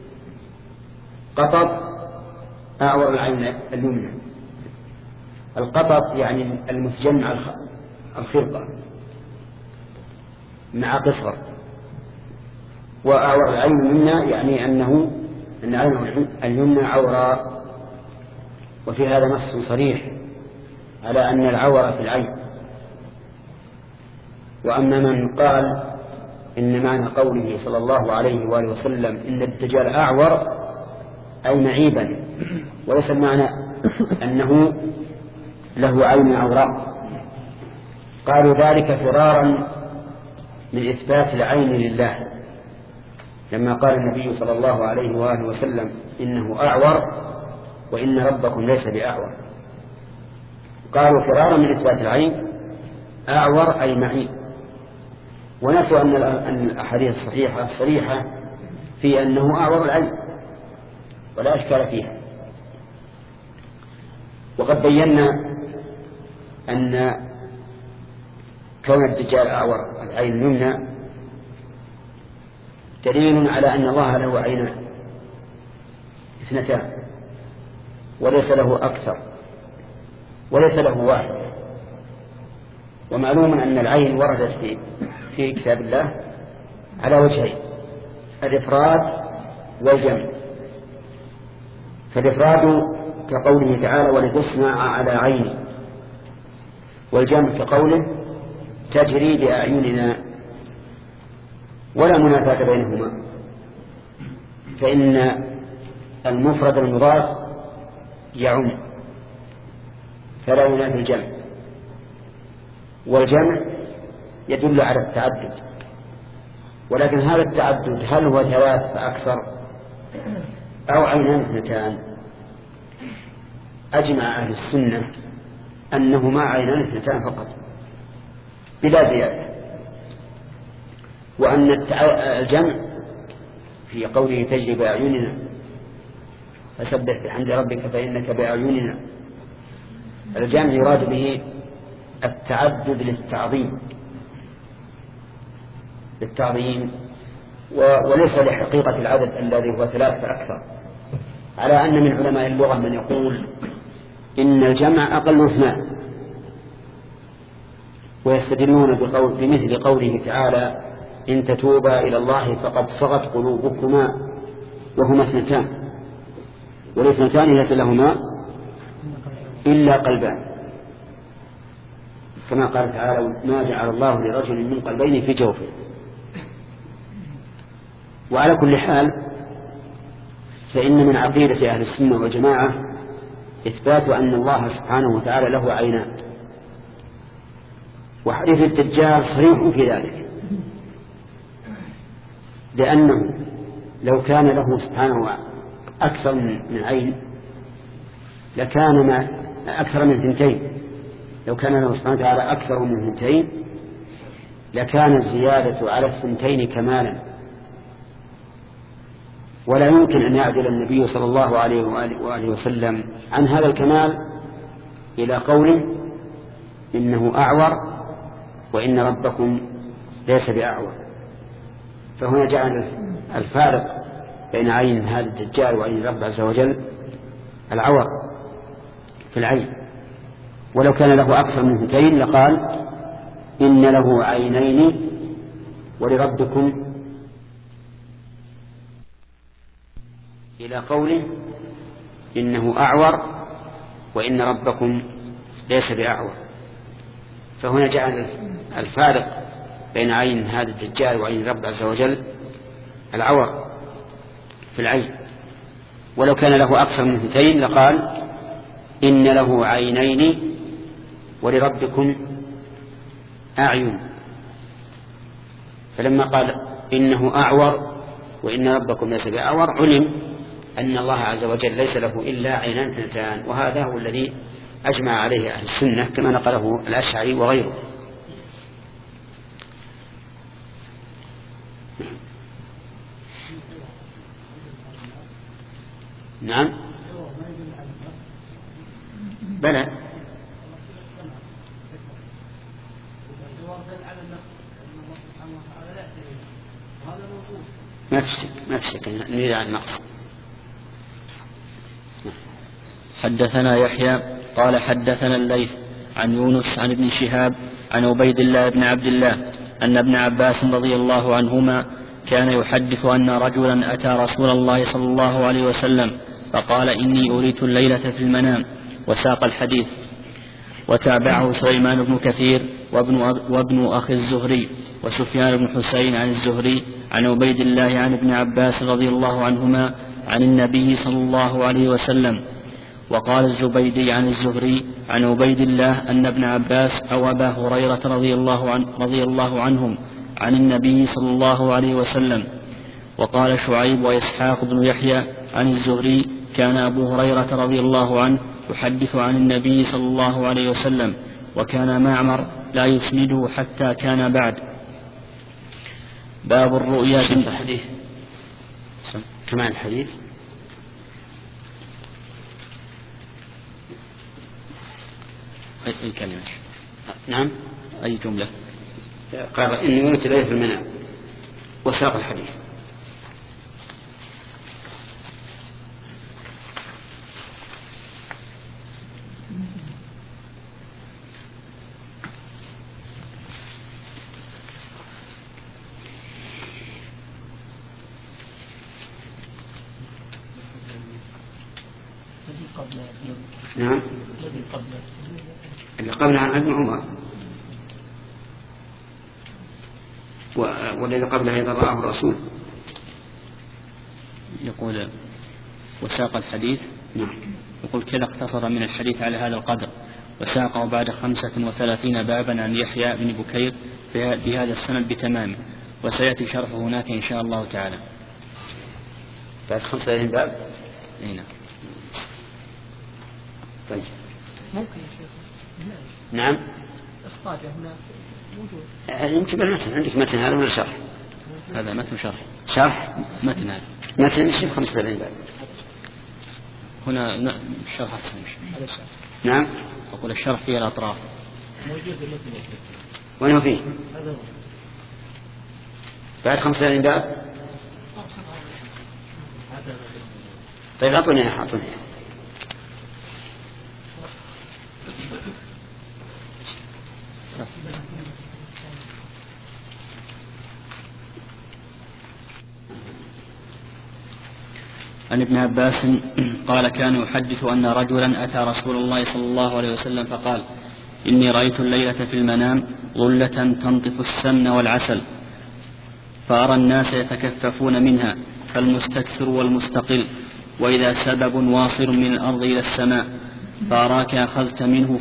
قطط أعور العين اليمنى. القطط يعني المتجمع الخرقة مع قصر، وأعور العين اليمنى يعني أن عينه اليمنى عوراء. وفي هذا نص صريح على أن العور في العين. وأما من قال إن معنى قوله صلى الله عليه وآله وسلم إن الدجال أعور أي معيبا، وليس المعنى أنه له عين عوراء، قالوا ذلك فرارا من إثبات العين لله، لما قال النبي صلى الله عليه وآله وسلم إنه أعور وإن ربكم ليس بأعور. قالوا فرارا من إثبات العين، أعور أي معيب. ونسوا أن الأحاديث الصحيحة صريحة في أنه أعور العين ولا أشكال فيها. وقد بينا أن كون الدجال أعور العين اليمنى دليل على أن الله له عينان اثنتان وليس له أكثر وليس له واحد. ومعلوم أن العين وردت في كتاب الله على وجهين: الإفراد والجمع. فالإفراد كقوله تعالى: ولتصنع على عيني، والجمع كقوله: تجري بأعيننا. ولا منافاة بينهما، فإن المفرد المضاف يعم فلا ينافي الجمع، والجمع يدل على التعدد. ولكن هذا التعدد هل هو ثلاث فأكثر أو عينان اثنتان؟ أجمع أهل السنة أنهما عينان اثنتان فقط بلا زيادة، وأن الجمع في قوله: تجري بأعيننا فسبح بحمد ربك فإنك بأعيننا، الجمع يراد به التعدد للتعظيم وليس لحقيقة العدد الذي هو ثلاث فأكثر، على أن من علماء اللغة من يقول إن الجمع أقل اثنان، ويستدلون بمثل قوله تعالى إن تتوبا إلى الله فقد صغت قلوبكما وهما اثنتان والاثنتان ليس لهما إلا قلبان، كما قال تعالى ما جعل الله لرجل من قلبين في جوفه. وعلى كل حال فإن من عقيدة أهل السنة والجماعة إثبات أن الله سبحانه وتعالى له عينان، وحديث الدجال صريح في ذلك، لأنه لو كان له سبحانه أكثر من عين لكان ما أكثر من ثنتين، لو كان له سبحانه وتعالى أكثر من ثنتين لكان الزيادة على الثنتين كمالا، ولا يمكن أن يعدل النبي صلى الله عليه وآله وسلم عن هذا الكمال إلى قوله إنه أعور وإن ربكم ليس بأعور. فهنا جعل الفارق بين عين هذا الدجال وعين رب عز وجل العور في العين، ولو كان له أكثر من ثنتين لقال إن له عينين ولربكم إلى قوله إنه أعور وإن ربكم ليس بأعور. فهنا جعل الفارق بين عين هذا الدجال وعين رب عز وجل العور في العين، ولو كان له أكثر من ثنتين لقال إن له عينين ولربكم أعين. فلما قال إنه أعور وإن ربكم ليس بأعور علم أن الله عز وجل ليس له إلا عينان اثنتان، وهذا هو الذي أجمع عليه أهل السنة كما نقله الأشعري وغيره. نعم بلى ما تشك نريد عن النقص. حدثنا يحيى قال حدثنا الليث عن يونس عن ابن شهاب عن عبيد الله بن عبد الله أن ابن عباس رضي الله عنهما كان يحدث أن رجلا أتى رسول الله صلى الله عليه وسلم فقال إني أريت الليلة في المنام، وساق الحديث. وتابعه سليمان بن كثير وابن أخي الزهري وسفيان بن حسين عن الزهري عن عبيد الله عن ابن عباس رضي الله عنهما عن النبي صلى الله عليه وسلم. وقال الزبيدي عن الزهري عن عبيد الله أن ابن عباس أو أبا هريرة رضي الله عنهم عن النبي صلى الله عليه وسلم. وقال شعيب وإسحاق بن يحيى عن الزهري كان أبو هريرة رضي الله عنه يحدث عن النبي صلى الله عليه وسلم، وكان معمر لا يسنده حتى كان بعد. باب الرؤيا في الحديث كمان الحديث أي كلمة؟ نعم أي جملة؟ قال إني أريت الليلة في المنام وساق الحديث. نعم اللي قبل عن ابن عمر والذي قبله أيضا رآه الرسول. يقول وساق الحديث. نعم. يقول كذا اقتصر من الحديث على هذا القدر، وساقه بعد 35 بابا عن يحيى بن بكير بهذا السند بتمامه، وسيأتي شرحه هناك إن شاء الله تعالى. بعد 35 باب. نعم. طيب. ممكن يا شيخ. نعم. إخراجه هنا موجود. أنت بالمتن عندك متن هذا ولا شرح؟ هذا متن شرح. شرح؟ متن هذا. متن شيء 35 باب. هنا الشرح أحسن. نعم. أقول الشرح فيه الأطراف. موجود المتن يا شيخ. وين هو فيه؟ هذا هو. بعد 35 باب. طيب أعطوني عن ابن عباس قال كان يحدث أن رجلا أتى رسول الله صلى الله عليه وسلم فقال إني رأيت الليلة في المنام ظلة تنطف السمن والعسل فأرى الناس يتكففون منها فالمستكثر والمستقل وإذا سبب واصل من الأرض إلى السماء فأراك أخذت منه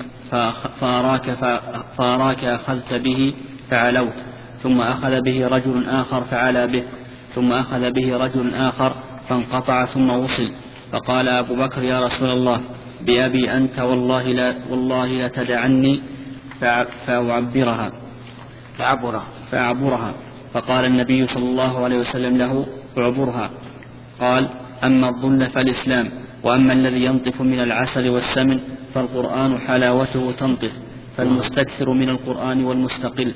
فأراك أخذت به فعلوت ثم أخذ به رجل آخر فعلى به ثم أخذ به رجل آخر فانقطع ثم وصل فقال أبو بكر يا رسول الله بأبي أنت والله لتدعني فأعبرها فقال النبي صلى الله عليه وسلم له اعبرها. قال أما الظل فالإسلام وأما الذي ينطف من العسل والسمن فالقرآن حلاوته تنطف فالمستكثر من القرآن والمستقل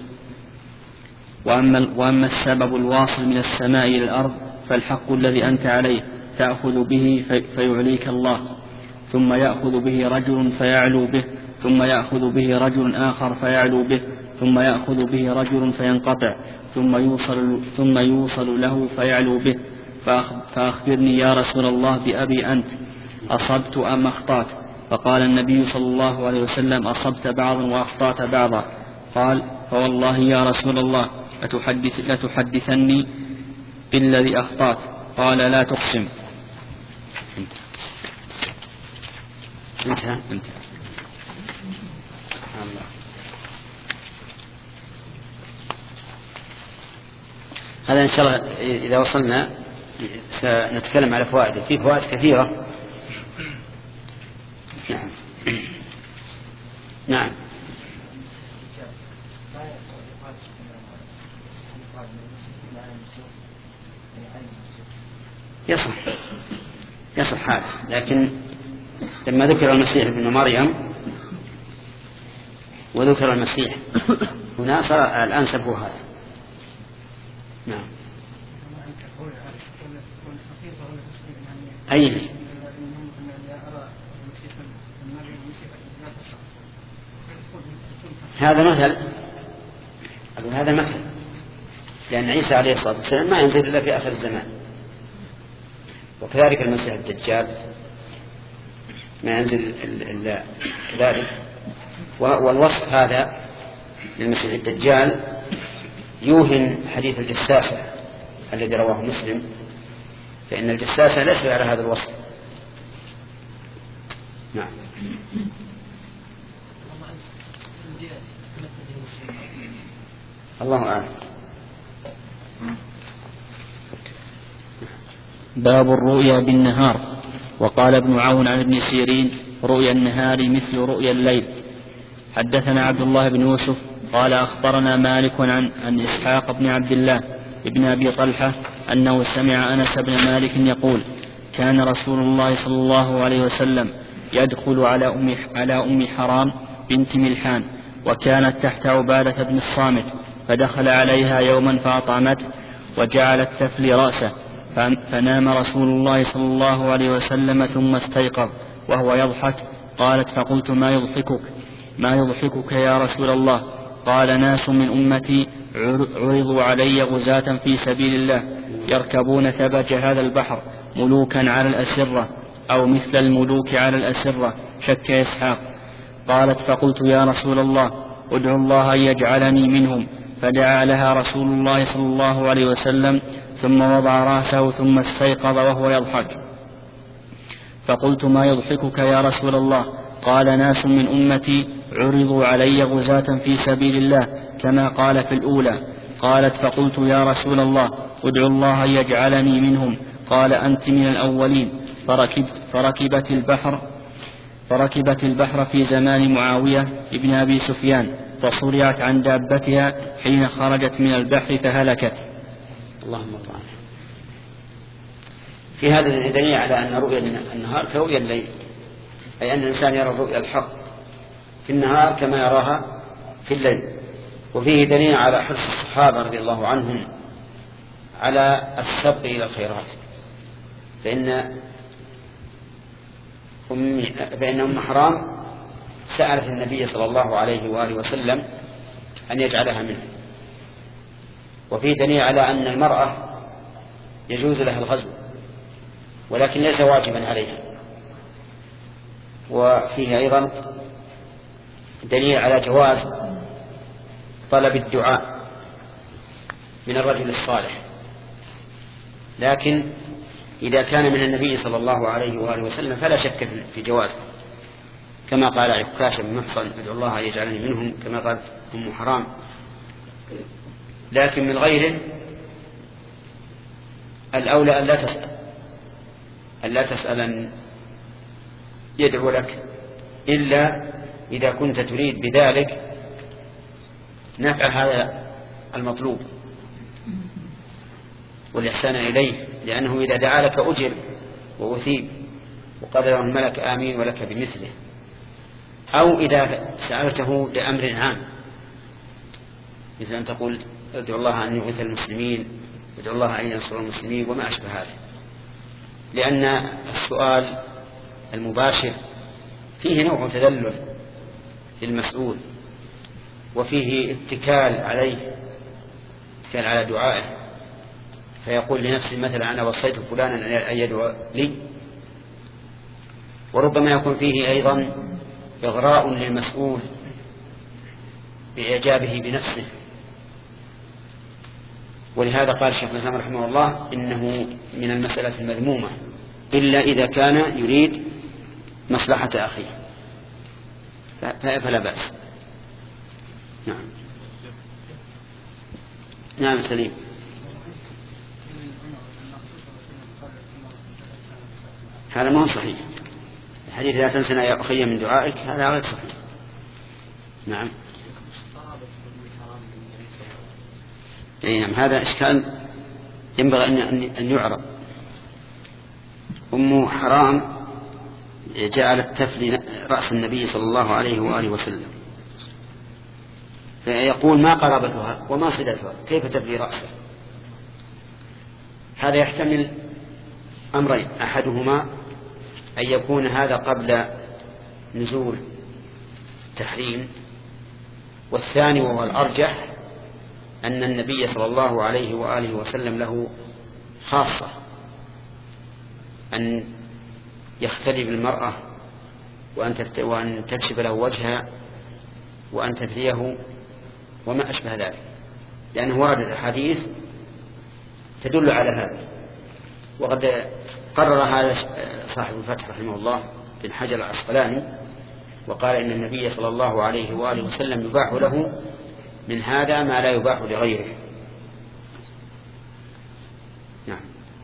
وأما السبب الواصل من السماء إلى الأرض فالحق الذي أنت عليه تأخذ به فيعليك الله ثم يأخذ به رجل فيعلو به ثم يأخذ به رجل آخر فيعلو به ثم يأخذ به رجل فينقطع ثم يوصل له فيعلو به فأخبرني يا رسول الله بأبي أنت أصبت أم أخطأت؟ فقال النبي صلى الله عليه وسلم أصبت بعضا وأخطأت بعضا. قال فوالله يا رسول الله لتحدثني بالذي أخطأت. قال لا تقسم. انتهى. هذا إن شاء الله إذا وصلنا سنتكلم على فوائده، في فوائد كثيرة. نعم نعم يصح هذا، لكن لما ذكر المسيح ابن مريم وذكر المسيح هنا صار الآن سبه هذا. نعم أي هذا مثل، أقول هذا مثل، لأن عيسى عليه الصلاة والسلام ما ينزل إلا في آخر الزمان، وكذلك المسيح الدجال ما ينزل إلا كذلك. والوصف هذا للمسيح الدجال يوهن حديث الجساسة الذي رواه مسلم، فإن الجساسة ليس على هذا الوصف. نعم الله أعلم. باب الرؤيا بالنهار. وقال ابن عون عن ابن سيرين رؤيا النهار مثل رؤيا الليل. حدثنا عبد الله بن يوسف قال أخبرنا مالك عن إسحاق بن عبد الله ابن أبي طلحة أنه سمع أنس بن مالك يقول كان رسول الله صلى الله عليه وسلم يدخل على أم حرام بنت ملحان وكانت تحت عبادة بن الصامت، فدخل عليها يوما فأطعمته وجعلت تفلي رأسه، فنام رسول الله صلى الله عليه وسلم ثم استيقظ وهو يضحك. قالت فقلت ما يضحكك يا رسول الله؟ قال ناس من أمتي عرضوا علي غزاة في سبيل الله يركبون ثبج هذا البحر ملوكا على الأسرة أو مثل الملوك على الأسرة، شك إسحاق. قالت فقلت يا رسول الله ادعو الله أن يجعلني منهم، فدعا لها رسول الله صلى الله عليه وسلم ثم وضع رأسه ثم استيقظ وهو يضحك. فقلت ما يضحكك يا رسول الله؟ قال ناس من أمتي عرضوا علي غزاة في سبيل الله كما قال في الأولى. قالت فقلت يا رسول الله ادعو الله أن يجعلني منهم. قال أنت من الأولين. فركبت البحر في زمان معاوية ابن أبي سفيان، فصرعت عن دابتها حين خرجت من البحر فهلكت. اللهم طبعا. في هذا دليل على أن رؤيا النهار كرؤيا الليل، أي أن الإنسان يرى الرؤيا الحق في النهار كما يراها في الليل. وفيه دليل على حرص الصحابة رضي الله عنهم على السبق إلى الخيرات، فإن أم حرام سألت النبي صلى الله عليه وآله وسلم أن يجعلها منه. وفيه دليل على أن المرأة يجوز لها الغزو ولكن ليس واجبا عليها. وفيه أيضا دليل على جواز طلب الدعاء من الرجل الصالح، لكن إذا كان من النبي صلى الله عليه وآله وسلم فلا شك في جوازه، كما قال عكاشة بن محصن: ادعو الله أن يجعلني منهم، كما قال أم حرام. لكن من غيره الأولى أن لا تسأل أن يدعو لك إلا إذا كنت تريد بذلك نفع هذا المطلوب والإحسان إليه، لأنه إذا دعا لك أجر وأثيب وقال له الملك آمين ولك بمثله. أو إذا سألته لأمر عام، مثل أن تقول ادعو الله أن يغيث المسلمين، ادعو الله أن ينصر المسلمين وما أشبه هذا، لأن السؤال المباشر فيه نوع تذلل للمسؤول، وفيه اتكال عليه، اتكال على دعائه، فيقول لنفسه مثلا: أنا وصيت فلانا أن يدعو لي. وربما يكون فيه أيضا إغراء للمسؤول بإعجابه بنفسه، ولهذا قال الشيخ الإسلام رحمه الله: إنه من المسألة المذمومة إلا إذا كان يريد مصلحة أخيه فلا بأس. نعم سليم. هذا ما هو صحيح. الحديث: لا تنسنا يا أخي من دعائك، هذا غير صحيح. نعم. نعم، هذا إشكال ينبغي أن يعرض. أم حرام جعلت تفلي رأس النبي صلى الله عليه وآله وسلم، فيقول: ما قرابتها وما صلتها، كيف تفلي رأسه؟ هذا يحتمل أمرين: أحدهما أن يكون هذا قبل نزول تحريم، والثاني وهو الأرجح أن النبي صلى الله عليه وآله وسلم له خاصة أن يختلي بالمرأة وأن تكشف له وجهها وأن تفليه وما أشبه ذلك، لأنه وردت أحاديث تدل على هذا. وقد قرر هذا صاحب الفتح رحمه الله بن حجر العسقلاني، وقال إن النبي صلى الله عليه وآله وسلم يباح له من هذا ما لا يباح لغيره. نعم.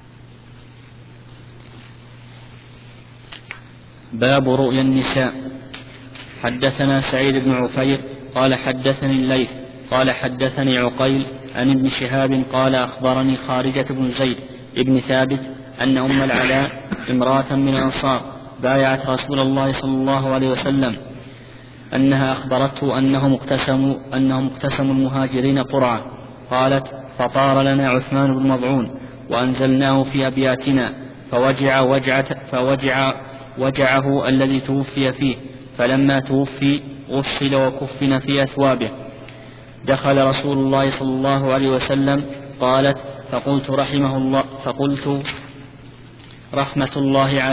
باب رؤيا النساء. حدثنا سعيد بن عفير قال حدثني الليث قال حدثني عقيل عن ابن شهاب قال أخبرني خارجة بن زيد ابن ثابت أن أم العلاء امرأة من الأنصار بايعت رسول الله صلى الله عليه وسلم أنها أخبرته أنهم اقتسموا المهاجرين قرعة. قالت: فطار لنا عثمان بن مضعون وأنزلناه في أبياتنا فوجع وجعه الذي توفي فيه، فلما توفي غسل وكفن في أثوابه. دخل رسول الله صلى الله عليه وسلم. قالت: فقلت رحمة الله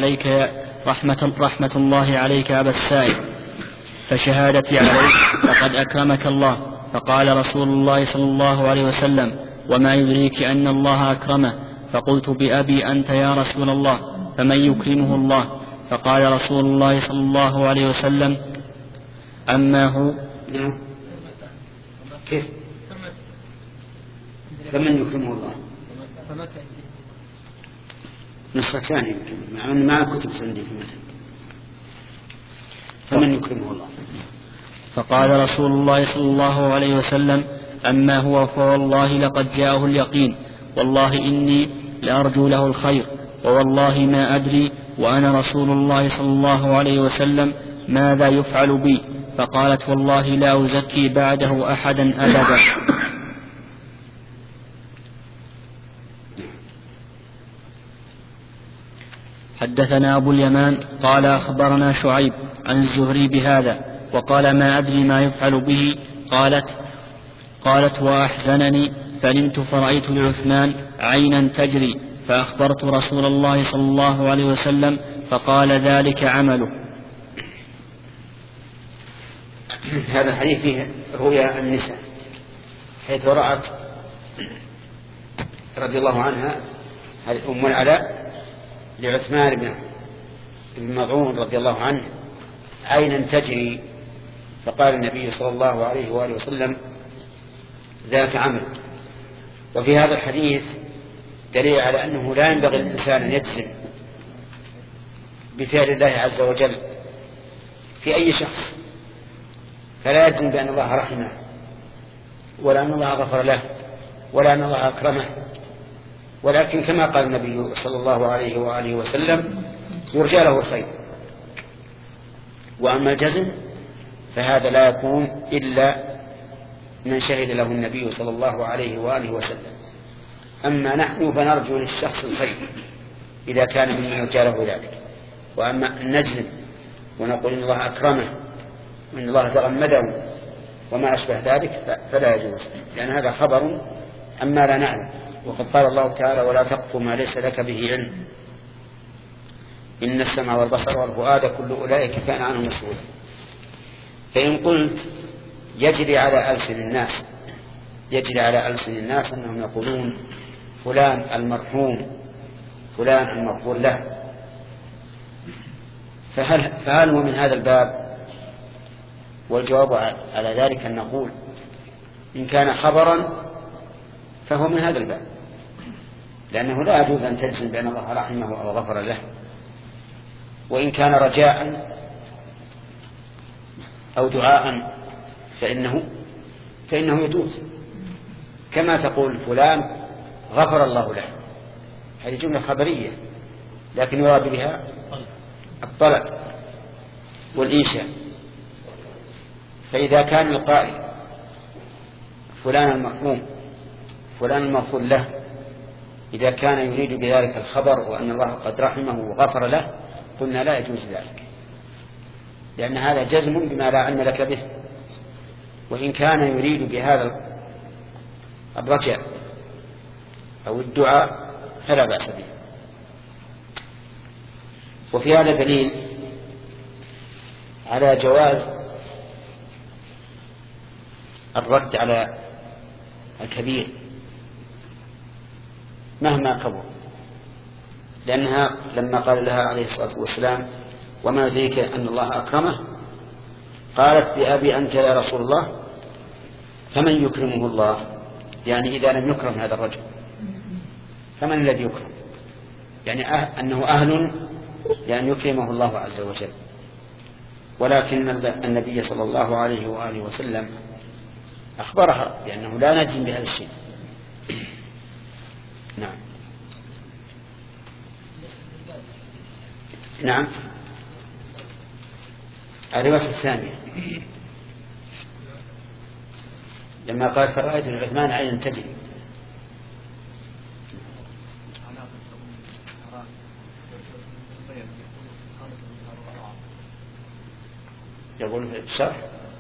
عليك يا أبا السائب، فشهادتي عليك فقد أكرمك الله. فقال رسول الله صلى الله عليه وسلم: وما يدريك أن الله أكرمه؟ فقلت: بأبي أنت يا رسول الله، فمن يكرمه الله؟ فقال رسول الله صلى الله عليه وسلم: أما هو. كيف؟ فمن يكرمه الله؟ نسخة ثانية ما كتب عندي في مثل فمن يكرمه الله. فقال رسول الله صلى الله عليه وسلم: أما هو فوالله لقد جاءه اليقين، والله إني لأرجو له الخير، ووالله ما أدري وأنا رسول الله صلى الله عليه وسلم ماذا يفعل بي. فقالت: والله لا أزكي بعده أحدا أبدا. حدثنا أبو اليمان قال أخبرنا شعيب عن الزهري بهذا، وقال: ما أدري ما يفعل به. قالت: وأحزنني، فنمت فرأيت لعثمان عينا تجري، فأخبرت رسول الله صلى الله عليه وسلم فقال ذلك عمله. هذا الحديث فيه رؤيا النساء، حيث رأت رضي الله عنها هذه أم العلاء لعثمان بن مظعون رضي الله عنه عينا تجري، فقال النبي صلى الله عليه وآله وسلم ذاك عمل. وفي هذا الحديث دليل على أنه لا ينبغي للإنسان أن يجزم بفعل الله عز وجل في أي شخص، فلا يجزم بأن الله رحمه ولا أن الله غفر له ولا أن الله أكرمه، ولكن كما قال النبي صلى الله عليه وآله وسلم يرجى له الخير. وأما الجزم فهذا لا يكون إلا من شهد له النبي صلى الله عليه وآله وسلم. أما نحن فنرجو للشخص الخير إذا كان ممن يرجى له ذلك. وأما نجزم ونقول إن الله أكرمه وإن الله تغمده وما أشبه ذلك فلا يجوز، لأن هذا خبر عما لا نعلم. وقد قال الله تعالى ولا تقف ما ليس لك به علم إن السمع والبصر والفؤاد كل أولئك كان عنه مسؤولا. فإن قلت يجري على ألسن الناس أنهم يقولون فلان المرحوم فلان المغفور له، فهل هو من هذا الباب؟ والجواب على ذلك أن نقول إن كان خبرا فهو من هذا الباب، لأنه لا يجوز أن تجزم بأن الله رحمه أو غفر له. وإن كان رجاء أو دعاء فإنه يجوز، كما تقول فلان غفر الله له، هذه جملة خبرية لكن يراد بها الطلب والإنشاء. فإذا كان القائل فلان المرحوم فلان المغفور له إذا كان يريد بذلك الخبر وأن الله قد رحمه وغفر له قلنا لا يجوز ذلك، لأن هذا جزم بما لا علم لك به. وإن كان يريد بهذا الرجاء أو الدعاء فلا بأس به. وفي هذا دليل على جواز الرد على الكبير مهما كبر، لأنها لما قال لها عليه الصلاة والسلام وما يدريك أن الله أكرمه قالت بأبي أنت يا رسول الله فمن يكرمه الله؟ يعني إذا لم يكرم هذا الرجل فمن الذي يكرم؟ يعني أنه أهل لأن يكرمه الله عز وجل. ولكن النبي صلى الله عليه وآله وسلم أخبرها بأنه لا نجزم بهذا الشيء. نعم الرواية الثانية لما قال فرأيت عثمان عينا تجري. يقول في الشرح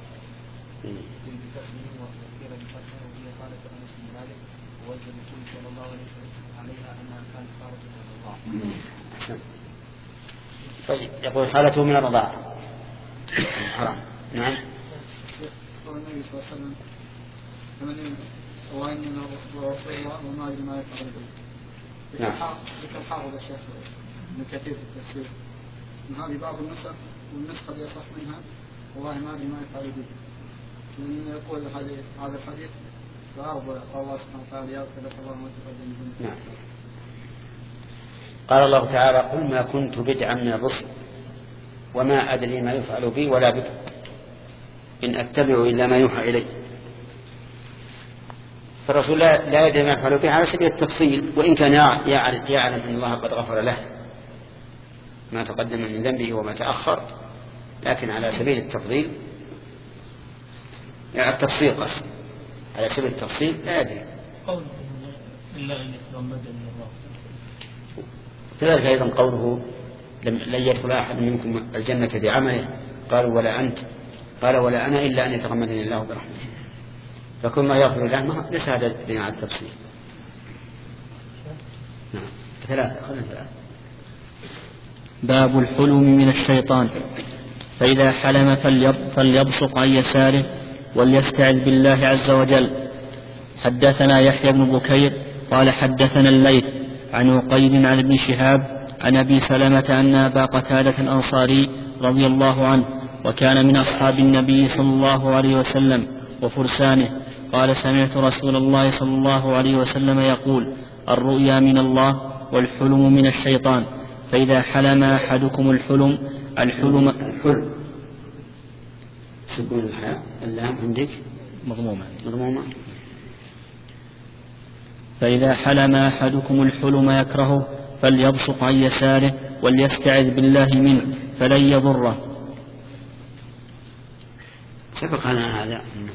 طيب يقول حالته من الرضاعة حرام. نعم قال النبي صلى الله عليه وسلم فمن وإن من رسول الله وما أدري ما يفعل به. ذكر الحافظ الشيخ ابن كثير في التفسير من هذه بعض النسخ والنسخة اللي يصح منها والله ما أدري ما يفعل به، لأنه يقول هذا الحديث فأرض قال الله سبحانه وتعالى يغفر لك الله ما تقدم من ذنبك. نعم. قال الله تعالى قل ما كنت بدعا من الرسل وما أدري ما يفعل بي ولا بكم إن أتبع إلا ما يوحى إلي. فالرسول لا يدري ما يفعل به على سبيل التفصيل، وإن كان يعلم أن الله قد غفر له ما تقدم من ذنبه وما تأخر، لكن على سبيل التفضيل يعني التفصيل قصد على سبيل التفصيل لا يدري. إلا أن يتغمد من الله. كذلك أيضا قوله لن يدخل أحد منكم الجنة بعمله قالوا ولا أنت قال ولا أنا إلا أن يتغمدني الله برحمته. فكل ما يغفر له ليس هذا دليل على التفصيل. نعم. ثلاثة. باب الحلم من الشيطان. فإذا حلم فليبصق عن يساره وليستعذ بالله عز وجل. حدثنا يحيى بن بكير قال حدثنا الليث عن عقيل عن ابن شهاب عن أبي سلمة أن أبا قتادة الأنصاري رضي الله عنه وكان من أصحاب النبي صلى الله عليه وسلم وفرسانه قال سمعت رسول الله صلى الله عليه وسلم يقول الرؤيا من الله والحلم من الشيطان. فإذا حلم أحدكم الحلم سكون الحاء اللام عندك مضمومة. فإذا حلم أحدكم الحلم يكرهه فليبصق عن يساره وليستعذ بالله منه فلن يضره. سبق لنا هذا أنه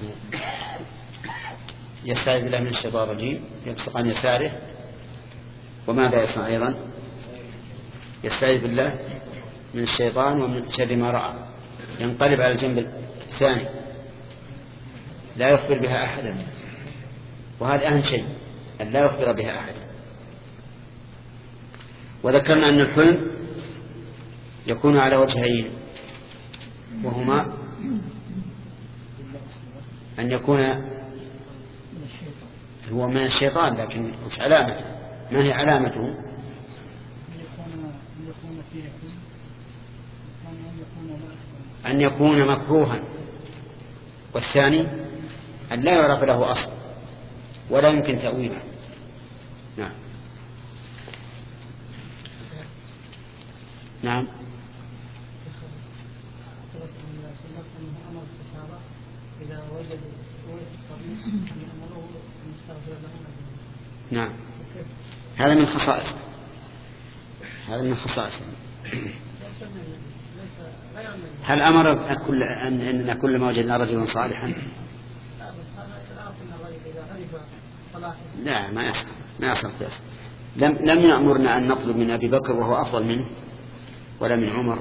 يستعذ بالله من الشيطان الرجيم يبصق عن يساره. وماذا يصنع أيضا؟ يستعذ بالله من الشيطان ومن شر ما رأى، ينقلب على الجنب الثاني لا يخبر بها أحدا، وهذا أهم شيء أن لا يخبر بها أحدا. وذكرنا أن الحلم يكون على وجهين، وهما أن يكون هو من الشيطان، لكن مش علامته. ما هي علامته؟ أن يكون مكروها، والثاني أن لا يعرف له أصل ولا يمكن تأويله. نعم. نعم. نعم. هذا من خصائص هل أمر أن كل ما وجدنا رجلا صالحا؟ لا، ما يصح. لم يأمرنا أن نطلب من أبي بكر وهو أفضل منه، ولا من عمر.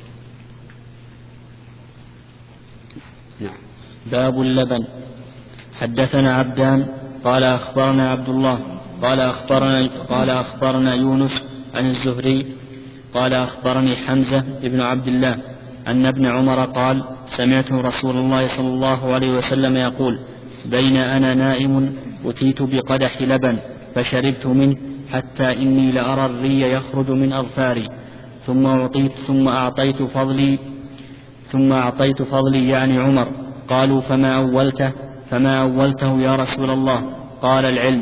نعم. باب اللبن. حدثنا عبدان قال أخبرنا عبد الله قال أخبرنا يونس عن الزهري قال أخبرني حمزة بن عبد الله أن ابن عمر قال سمعت رسول الله صلى الله عليه وسلم يقول بين أنا نائم أتيت بقدح لبن فشربت منه حتى إني لأرى الري يخرج من أظفاري ثم أعطيت فضلي يعني عمر. قالوا فما أولته يا رسول الله؟ قال العلم.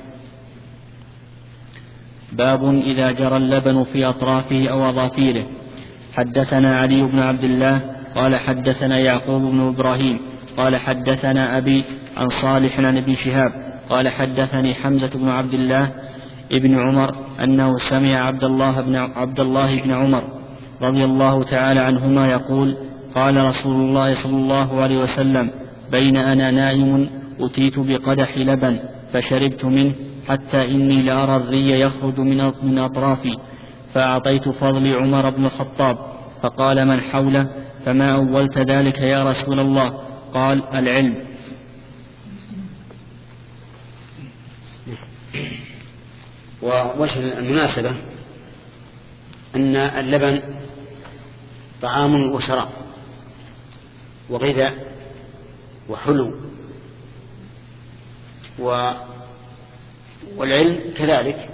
باب إذا جرى اللبن في أطرافه أو أظافيره. حدثنا علي بن عبد الله قال حدثنا يعقوب بن إبراهيم قال حدثنا أبي عن صالح عن ابن شهاب قال حدثني حمزة بن عبد الله ابن عمر أنه سمع عبد الله بن عمر رضي الله تعالى عنهما يقول قال رسول الله صلى الله عليه وسلم بين أنا نائم أتيت بقدح لبن فشربت منه حتى إني لأرى الري يخرج من أطرافي فأعطيت فضلي عمر بن الخطاب. فقال من حوله فما أولت ذلك يا رسول الله؟ قال العلم. ووجه المناسبة أن اللبن طعام وشراب وغذاء وحلو، والعلم كذلك،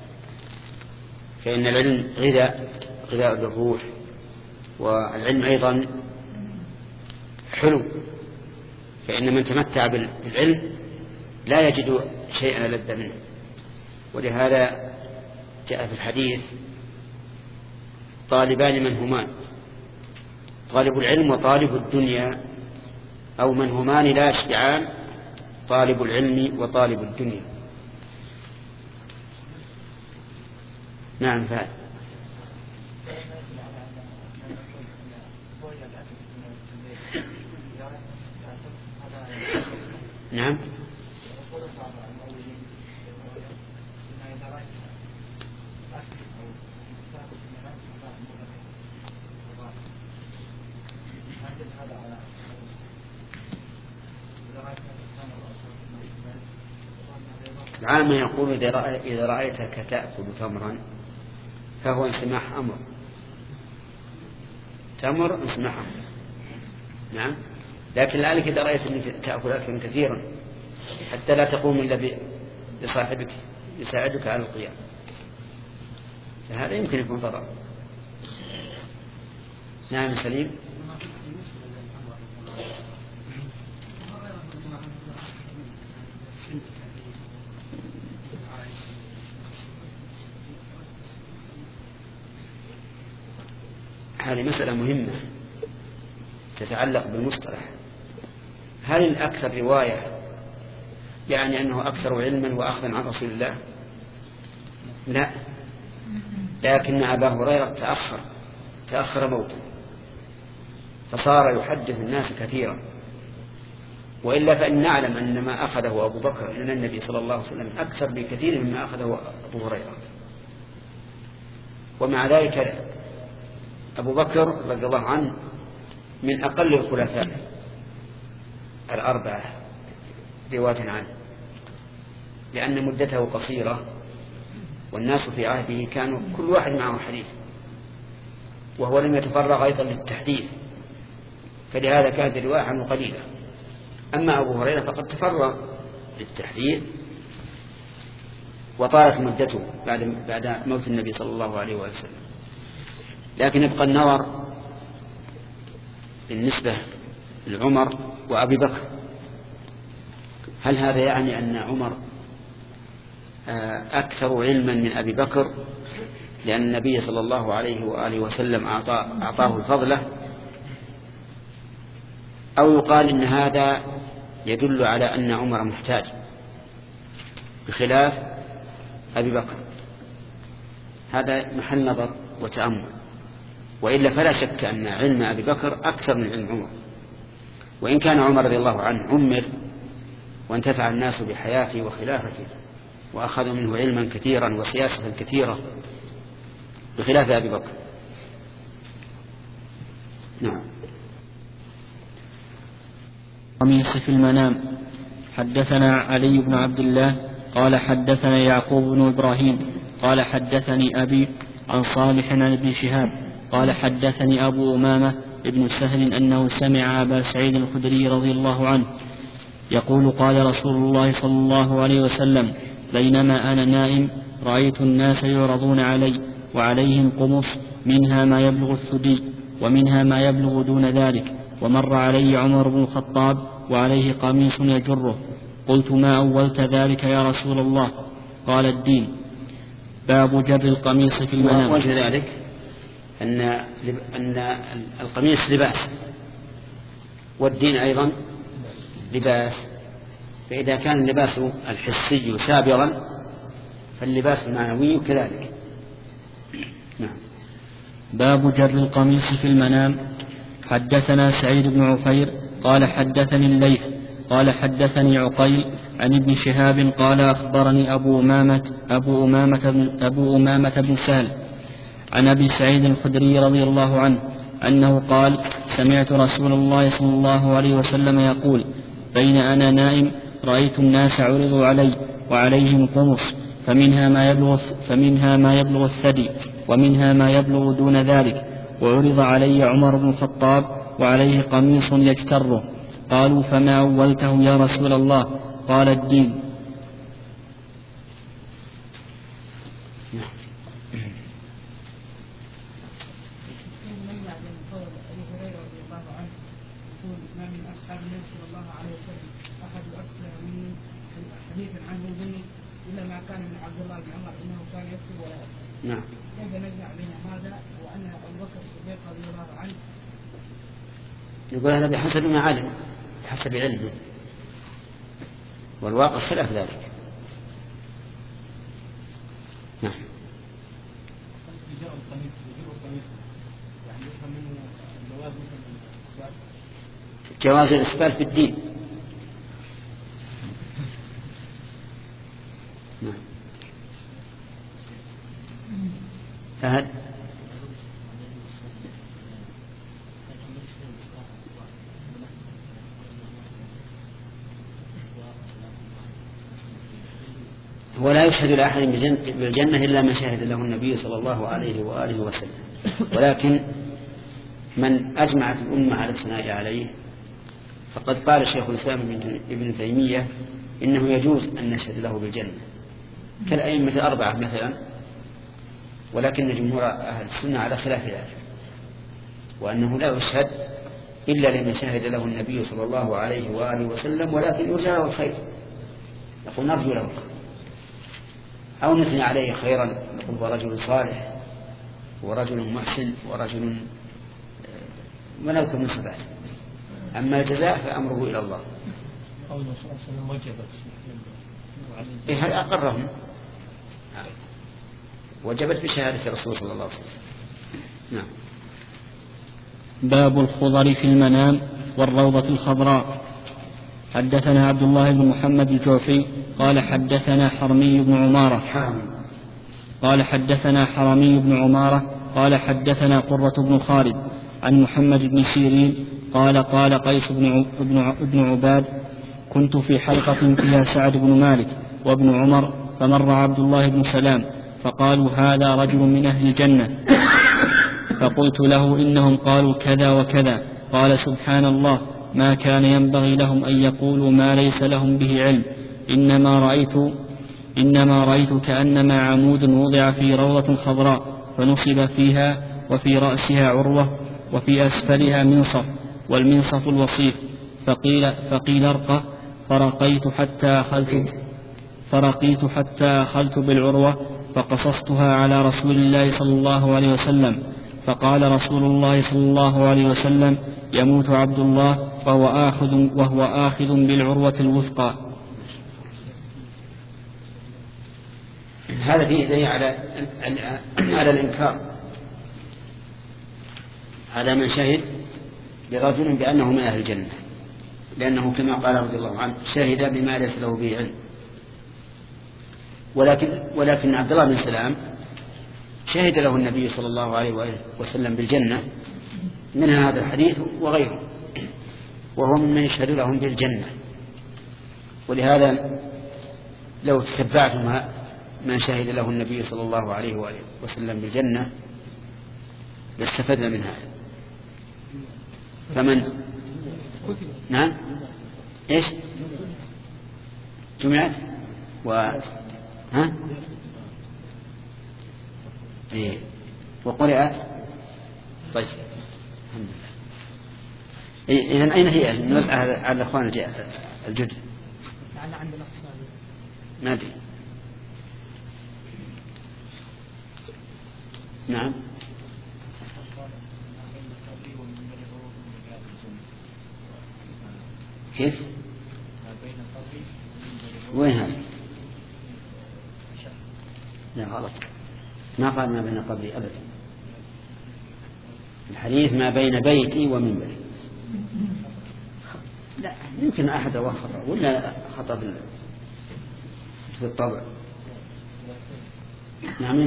فإن العلم غذاء للروح، والعلم أيضا حلو، فإن من تمتع بالعلم لا يجد شيئا لذ منه. ولهذا جاء في الحديث طالبان منهمان، طالب العلم وطالب الدنيا، أو منهمان لا يشبعان، طالب العلم وطالب الدنيا. نعم. فعلا. نعم. عامة يقول إذا رأيتك تأكل تمرا فهو انسماح أمر، تمر انسماح أمر. نعم. لكن لعلك إذا رأيت أنك تأكل أكلا كثيرا حتى لا تقوم إلا بصاحبك يساعدك على القيام، فهذا يمكن يكون ضرر. نعم سليم. هذه مسألة مهمة تتعلق بالمصطلح. هل الأكثر رواية يعني أنه أكثر علما وأخذا عن رسول الله؟ لا، لكن أبا هريرة تأخر موته فصار يحدث الناس كثيرا، وإلا فإن نعلم أن ما أخذه أبو بكر من النبي صلى الله عليه وسلم أكثر بكثير مما أخذه أبو هريرة. ومع ذلك أبو بكر رضي الله عنه من أقل الخلفاء الأربعة رواية عنه، لأن مدته قصيرة والناس في عهده كانوا كل واحد معه حديث، وهو لم يتفرغ أيضا للتحديث، فلهذا كانت الرواية عنه قليلة. أما أبو هريرة فقد تفرغ للتحديث وطالت مدته بعد موت النبي صلى الله عليه وسلم. لكن يبقى النظر بالنسبة لعمر وأبي بكر، هل هذا يعني أن عمر أكثر علما من أبي بكر لأن النبي صلى الله عليه وآله وسلم أعطاه الفضلة، أو يقال إن هذا يدل على أن عمر محتاج بخلاف أبي بكر؟ هذا محل نظر وتأمل، وإلا فلا شك أن علم أبي بكر أكثر من علم عمر، وإن كان عمر رضي الله عنه عمر وانتفع الناس بحياته وخلافته وأخذوا منه علما كثيرا وسياسة كثيرة بخلاف أبي بكر. نعم. قميص في المنام. حدثنا علي بن عبد الله قال حدثنا يعقوب بن إبراهيم قال حدثني أبي عن صالح عن ابن شهاب قال حدثني أبو أمامة ابن سهل أنه سمع أبا سعيد الخدري رضي الله عنه يقول قال رسول الله صلى الله عليه وسلم بينما أنا نائم رأيت الناس يعرضون علي وعليهم قمص منها ما يبلغ الثدي ومنها ما يبلغ دون ذلك، ومر علي عمر بن الخطاب وعليه قميص يجره. قلت ما أولت ذلك يا رسول الله؟ قال الدين. باب جر القميص في المنام. وجه ذلك أن القميص لباس والدين أيضا لباس، فإذا كان اللباس الحسي سابرا فاللباس المعنوي كذلك. نعم. باب جر القميص في المنام. حدثنا سعيد بن عفير قال حدثني الليث قال حدثني عقيل عن ابن شهاب قال أخبرني أبو أمامة بن سهل عن أبي سعيد الخدري رضي الله عنه أنه قال سمعت رسول الله صلى الله عليه وسلم يقول بين أنا نائم رأيت الناس عرضوا علي وعليهم قمص فمنها ما يبلغ الثدي ومنها ما يبلغ دون ذلك، وعرض علي عمر بن الخطاب وعليه قميص يجتره. قالوا فما أولته يا رسول الله؟ قال الدين. نعم. كيف نجمع بين هذا وأن أبو بكر الصديق رضي الله عنه؟ يقول هذا بحسب ما علم، بحسب علمه، والواقع خلاف ذلك. نعم. جواز الإسبال في الدين. نعم. فهد هو لا يشهد لأحد بالجنة إلا من شهد له النبي صلى الله عليه وآله وسلم، ولكن من أجمعت الأمة على الثناء عليه فقد قال شيخ الإسلام ابن تيمية إنه يجوز أن نشهد له بالجنة كالأئمة الأربعة مثلا، ولكن جمهور أهل السنة على خلاف ذلك، وأنه لا يشهد إلا لمن شهد له النبي صلى الله عليه وآله وسلم، ولكن يرجى له الخير، نقول نرجو له أو نثني عليه خيرا، نقول هو رجل صالح ورجل محسن ورجل ونذكر من صفاته. أما الجزاء فأمره إلى الله. هذا أقرهم وجبت بشهادة الرسول صلى الله عليه وسلم. نعم. باب الخضر في المنام والروضة الخضراء. حدثنا عبد الله بن محمد الجوفي قال حدثنا حرمي بن عمارة قال حدثنا قرة بن خالد عن محمد بن سيرين قال قال قيس بن عباد كنت في حلقة فيها سعد بن مالك وابن عمر فمر عبد الله بن سلام فقالوا هذا رجل من أهل الجنة، فقلت له إنهم قالوا كذا وكذا، قال سبحان الله ما كان ينبغي لهم أن يقولوا ما ليس لهم به علم، إنما رأيت كأنما عمود وضع في روضة خضراء فنصب فيها وفي رأسها عروة وفي أسفلها منصف والمنصف الوصيف، فقيل ارقى فرقيت حتى أخذت بالعروة فقصصتها على رسول الله صلى الله عليه وسلم، فقال رسول الله صلى الله عليه وسلم يموت عبد الله وهو آخذ بالعروة الوثقى. هذا فيه دليل على الإنكار على من شهد لرجل بأنه من أهل الجنة، لأنه كما قال رضي الله عنه شهد بما ليس له به علم. ولكن عبد الله بن سلام شهد له النبي صلى الله عليه وسلم بالجنة، منها هذا الحديث وغيره، وهو من يشهد لهم بالجنة. ولهذا لو تتبعتم من شهد له النبي صلى الله عليه وسلم بالجنة لاستفدنا من هذا. فمن نعم ايش جمعت وقرأت. طيب الحمد لله. إذن أين هي نوزع على الأخوان الجدد؟ ما أدري. نعم. كيف؟ وين هذا؟ لا غلط، ما قال ما بين قبري أبدا، الحديث ما بين بيتي ومنبري. لا يمكن أحد وخطأ ولا خطأ في الطبع. نعم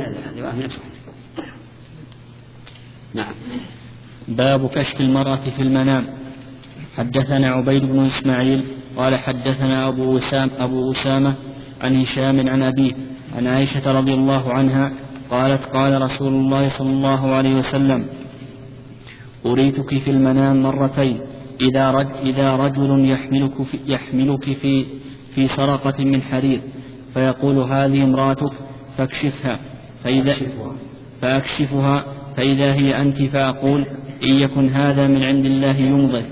نعم. باب كشف المرأة في المنام. حدثنا عبيد بن إسماعيل قال حدثنا أبو أسامة عن هشام عن أبيه عن عائشة رضي الله عنها قالت قال رسول الله صلى الله عليه وسلم أريتك في المنام مرتين، إذا رجل يحملك في سرقة من حرير فيقول هذه امرأتك فأكشفها فإذا هي أنت، فأقول إن يكن هذا من عند الله يمضي.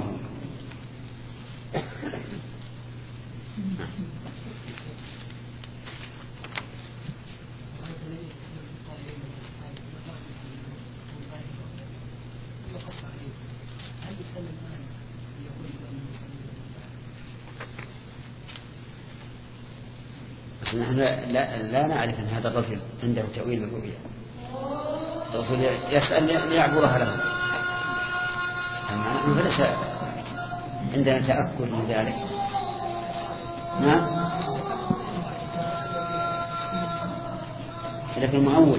نحن لا نعرف أن هذا الرجل عنده تأويل الرؤيا، الرسول يسأل ليعبرها له، أما نحن فليس عندنا تأكد من ذلك. نعم. لكن المؤول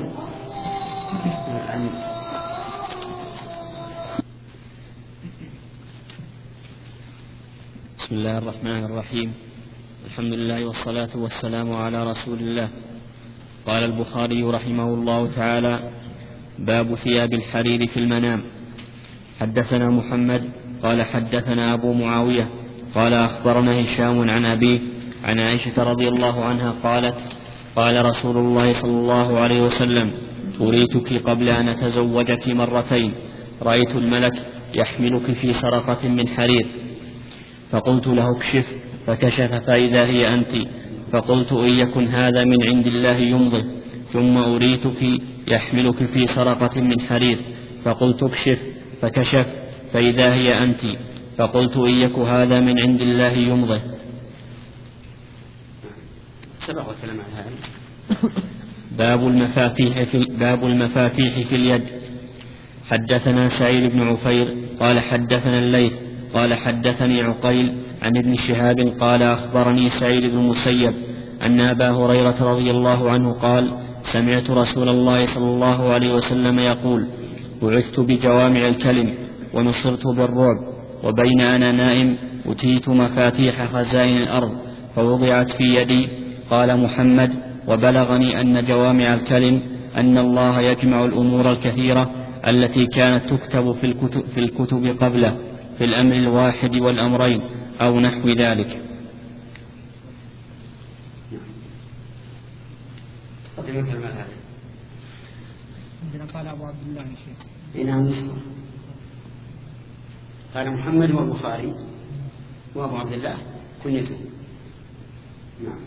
بسم الله الرحمن الرحيم. الحمد لله والصلاة والسلام على رسول الله. قال البخاري رحمه الله تعالى: باب ثياب الحرير في المنام. حدثنا محمد قال حدثنا أبو معاوية قال أخبرنا هشام عن أبيه عن عائشة رضي الله عنها قالت: قال رسول الله صلى الله عليه وسلم: أريتك قبل أن أتزوجك مرتين، رأيت الملك يحملك في سرقة من حرير، فقلت له: اكشف، فكشف فإذا هي أنت، فقلت: إن يكن هذا من عند الله يمضي. ثم أريتك يحملك في سرقة من حرير، فقلت: اكشف، فكشف فإذا هي أنت، فقلت: إن يك هذا من عند الله يمضي. سبق الكلام عن هذا. باب المفاتيح في اليد. حدثنا سعيد بن عفير قال حدثنا الليث قال حدثني عقيل عن ابن شهاب قال أخبرني سعيد بن المسيب أن أبا هريرة رضي الله عنه قال: سمعت رسول الله صلى الله عليه وسلم يقول: بعثت بجوامع الكلم ونصرت بالرعب، وبين أنا نائم أتيت مفاتيح خزائن الأرض فوضعت في يدي. قال محمد: وبلغني أن جوامع الكلم أن الله يجمع الأمور الكثيرة التي كانت تكتب في الكتب قبله في الأمر الواحد والأمرين أو نحو ذلك. قال أبو عبد الله الشيخ. نعم. قال محمد والبخاري وأبو عبد الله كنيته. نعم.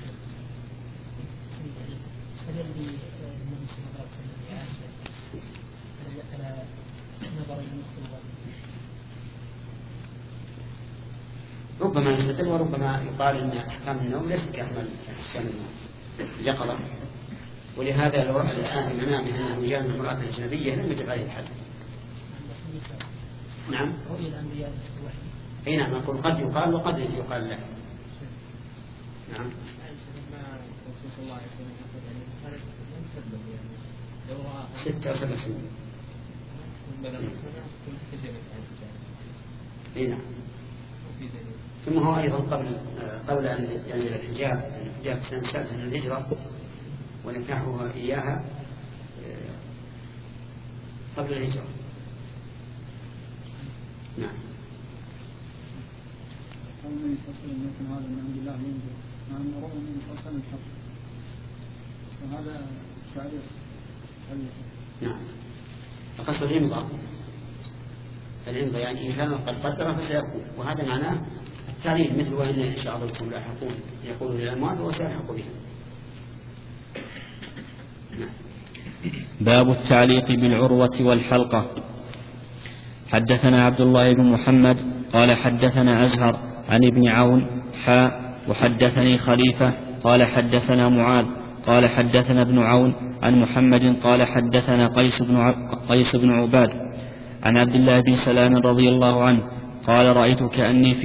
ربما يستدل وربما يقال ان احكام النوم ليست كاحكام النوم يقظه، ولهذا لو راى الان المنام انه جامع امراه اجنبيه لم يجب عليه الحد. نعم. اي نعم، اقول قد يقال وقد يقال له. نعم. 6 أو 7 سنين. اي نعم. ثم هو أيضا قبل أن ينزل الحجاب في سنة 3 من الهجرة ونكاحها إياها قبل الهجرة. نعم. قال النبي صلى الله عليه وسلم: يكن هذا من عند الله ينزل، مع أنه رأى النبي صلى الله عليه وسلم الحق، وهذا تعليق. نعم. فقصد الإمضاء يعني إن كان قد قدر فسيكون، وهذا معناه التعليل، مثل وإن إن شاء الله بكم لاحقون يقولون للأموات وسيلحق بهم. نعم. باب التعليق بالعروة والحلقة. حدثنا عبد الله بن محمد قال حدثنا أزهر عن ابن عون وحدثني خليفة قال حدثنا معاذ قال حدثنا ابن عون عن محمد قال حدثنا قيس بن عباد عن عبد الله بن سلام رضي الله عنه قال: رأيت كأني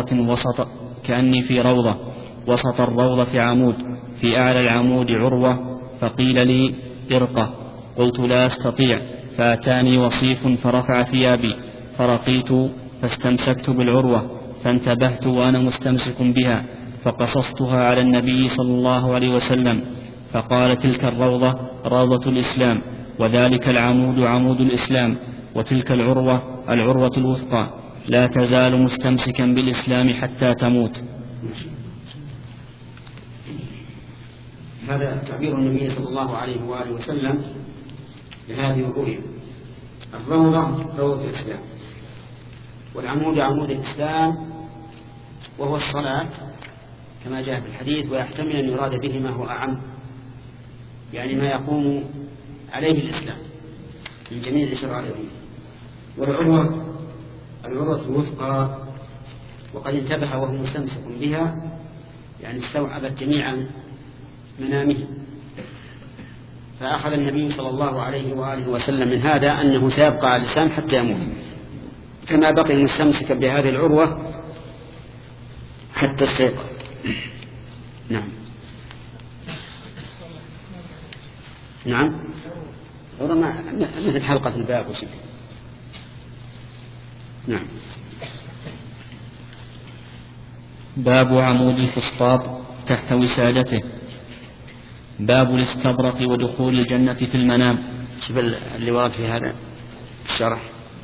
في روضة وسط الروضة عمود، في أعلى العمود عروة، فقيل لي: ارقى. قلت: لا أستطيع، فأتاني وصيف فرفع ثيابي، فرقيت فاستمسكت بالعروة، فانتبهت وأنا مستمسك بها، فقصصتها على النبي صلى الله عليه وسلم، فقال: تلك الروضة روضة الإسلام، وذلك العمود عمود الإسلام، وتلك العروة الوثقى، لا تزال مستمسكا بالإسلام حتى تموت. هذا تعبير النبي صلى الله عليه وآله وسلم لهذه الرؤية. الروضة روضة الإسلام، والعمود عمود الإسلام، وهو الصلاة كما جاء في الحديث، ويحتمل أن يراد به ما هو أعم، يعني ما يقوم عليه الإسلام من جميع شرائعه. والعروة الوثقى، وقد انتبه وهو مستمسك بها، يعني استوعبت جميع منامه. فأخذ النبي صلى الله عليه وآله وسلم من هذا أنه سيبقى على الإسلام حتى يموت، كما بقي مستمسكا بهذه العروة حتى السيقظ. نعم. نعم. مثل حلقة الباب وشبه. نعم. باب عمود الفسطاط تحت وسادته. باب الاستبرق ودخول الجنة في المنام. شوف اللي ورد في هذا الشرح.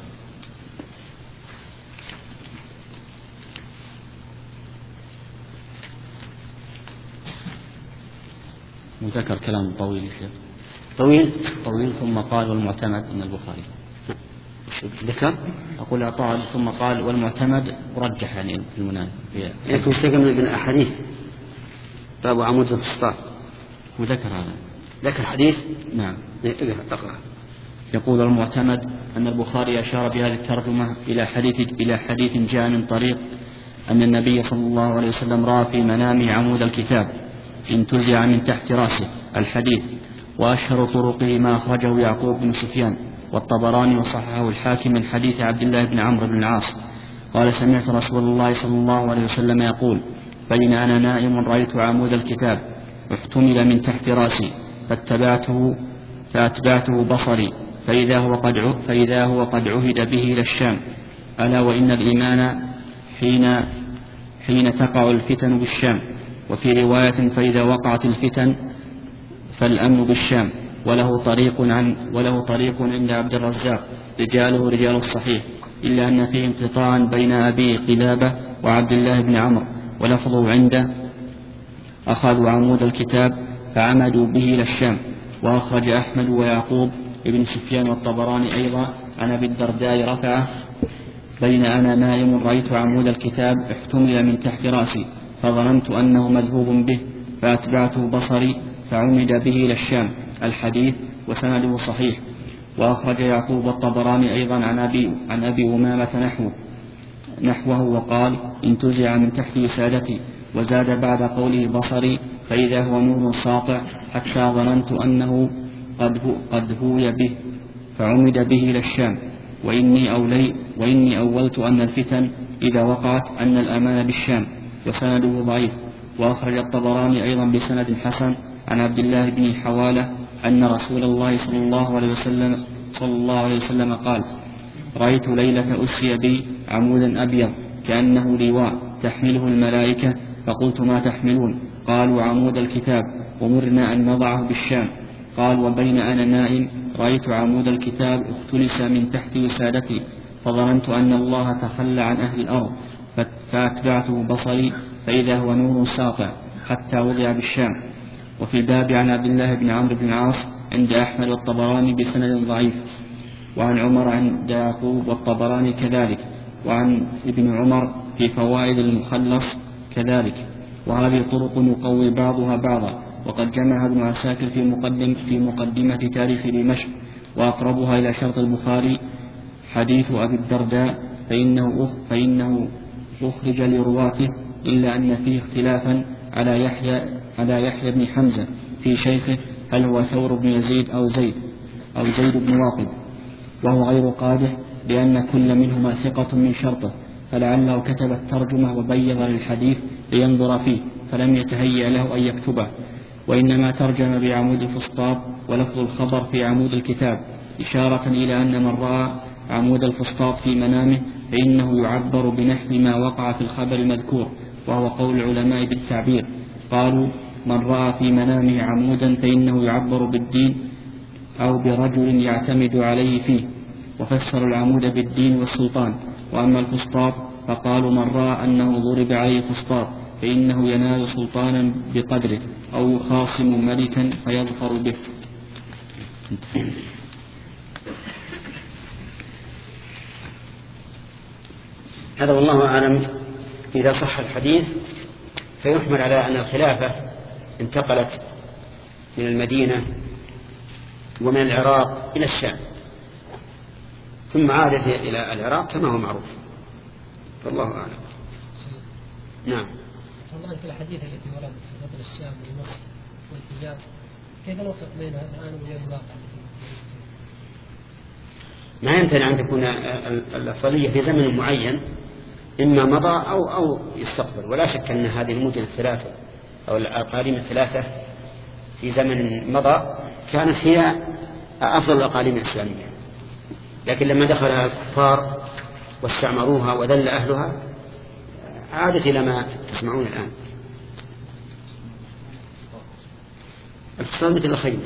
وذكر كلام طويل شيخ. طويل ثم قال والمعتمد من البخاري. ذكر أقول طال ثم قال والمعتمد رجح يعني في المنام. لكن استقم من الأحاديث. باب عمود الفسطاط وذكر هذا. ذكر حديث. نعم. اقرأ. يقول المعتمد أن البخاري أشار بهذه الترجمة إلى حديث جاء من طريق أن النبي صلى الله عليه وسلم رأى في منامه عمود الكتاب انتزع من تحت رأسه الحديث. وأشهر طرقه ما أخرجه يعقوب بن سفيان والطبراني وصححه الحاكم من حديث عبد الله بن عمرو بن العاص قال سمعت رسول الله صلى الله عليه وسلم يقول بين أنا نائم رأيت عمود الكتاب احتمل من تحت رأسي فأتبعته بصري فإذا هو قد عهد به إلى الشام. ألا وإن الإيمان حين تقع الفتن بالشام. وفي رواية فإذا وقعت الفتن فالأمن بالشام. وله طريق عند عبد الرزاق رجاله رجال الصحيح إلا أن فيه انقطاعا بين أبي قلابة وعبد الله بن عمرو. ولفظه عنده أخذوا عمود الكتاب فعمدوا به إلى الشام. وأخرج أحمد ويعقوب ابن سفيان والطبراني أيضا عن أبي الدرداء رفعه بين أنا نائم رأيت عمود الكتاب احتمل من تحت رأسي فظننت أنه مذهوب به فأتبعته بصري فعمد به إلى الشام. الحديث وسنده صحيح. وأخرج يعقوب والطبراني أيضا عن أبي أمامة نحوه وقال انتزع من تحت وسادتي. وزاد بعد قوله بصري فإذا هو نور ساطع حتى ظننت أنه قد هوي به فعمد به إلى الشام. وإني أولت أن الفتن إذا وقعت أن الأمان بالشام. وسنده ضعيف. وأخرج الطبراني أيضا بسند حسن عن عبد الله بن حوالة أن رسول الله صلى الله عليه وسلم قال رأيت ليلة أسري بي عمودا أبيض كأنه لواء تحمله الملائكة فقلت ما تحملون؟ قالوا عمود الكتاب ومرنا أن نضعه بالشام. قال وبين أنا نائم رأيت عمود الكتاب اختلس من تحت وسادتي فظننت أن الله تخلى عن أهل الأرض فأتبعته بصري فإذا هو نور ساطع حتى وضع بالشام. وفي الباب عن عبد الله بن عمرو بن العاص عند أحمد والطبراني بسند ضعيف. وعن عمر عند يعقوب والطبراني كذلك. وعن ابن عمر في فوائد المخلص كذلك. وهذه طرق يقوي بعضها بعضا. وقد جمع ابن عساكر في مقدمة تاريخ دمشق وأقربها إلى شرط البخاري حديث أبي الدرداء فإنه أخرج لرواته إلا أن فيه اختلافا على يحيى بن حمزة في شيخه هل هو ثور بن يزيد أو زيد بن واقد وهو غير قادح لأن كل منهما ثقة من شرطه فلعله كتب الترجمة وبيض للحديث لينظر فيه فلم يتهيأ له أن يكتبه وإنما ترجم بعمود الفسطاط ولفظ الخبر في عمود الكتاب إشارة إلى أن من رأى عمود الفسطاط في منامه فإنه يعبر بنحو ما وقع في الخبر المذكور وهو قول العلماء بالتعبير. قالوا من رأى في منامه عمودا فإنه يعبر بالدين أو برجل يعتمد عليه فيه وفسر العمود بالدين والسلطان. وأما الفسطاط فقالوا من رأى أنه ضرب عليه فسطاط فإنه ينال سلطانا بقدره أو يخاصم ملكا فيظفر به. هذا والله أعلم. إذا صح الحديث فيحمل على أن الخلافة انتقلت من المدينة ومن العراق إلى الشام ثم عادت إلى العراق كما هو معروف والله أعلم. نعم. والله في الحديث التي وردت في فضل الشام ومصر والحجاز كيف نوفق بينها الآن وبين الواقع؟ ما يمتنع أن تكون الأفضلية في زمن معين إما مضى أو يستقبل. ولا شك أن هذه المدن الثلاثة أو الأقاليم الثلاثة في زمن مضى كانت هي أفضل الأقاليم الإسلامية لكن لما دخلها الكفار واستعمروها وذل أهلها عادت إلى ما تسمعون الآن. الفصال مثل الخيل.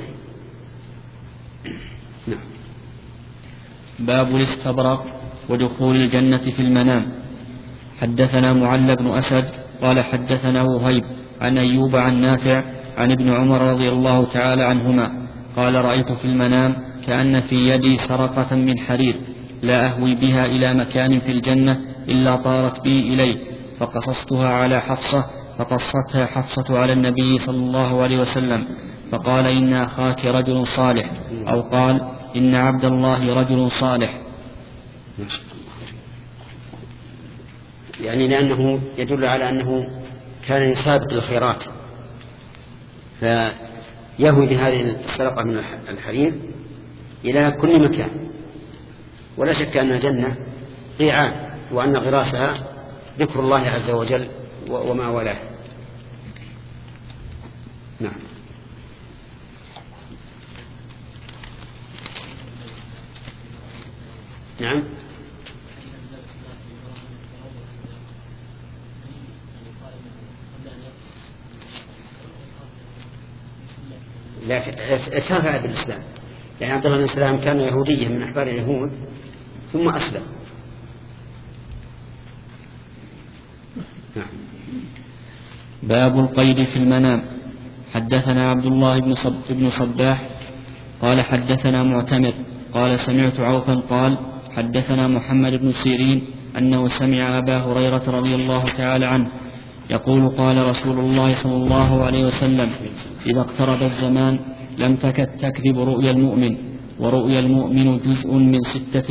نعم. باب الاستبرق ودخول الجنة في المنام. حدثنا معل بن أسد قال حدثنا وهيب عن أيوب عن نافع عن ابن عمر رضي الله تعالى عنهما قال رأيت في المنام كأن في يدي سرقة من حرير لا أهوي بها إلى مكان في الجنة إلا طارت بي إليه، فقصصتها على حفصة فقصتها حفصة على النبي صلى الله عليه وسلم فقال إن أخاك رجل صالح، أو قال إن عبد الله رجل صالح. يعني لأنه يدل على أنه كان يسابق الخيرات، فيهوي بهذه السرقة من الحرير إلى كل مكان. ولا شك أن الجنة قيعان، وأن غراسها ذكر الله عز وجل وما ولاه. نعم. نعم. لكن ارتفع بالإسلام، يعني عبد الله بن سلام كان يهوديا من أحبار اليهود ثم أسلم. باب القيد في المنام. حدثنا عبد الله بن صباح قال حدثنا معتمر قال سمعت عوفا قال حدثنا محمد بن سيرين أنه سمع أبا هريرة رضي الله تعالى عنه يقول قال رسول الله صلى الله عليه وسلم إذا اقترب الزمان لم تكد تكذب رؤيا المؤمن، ورؤيا المؤمن جزء من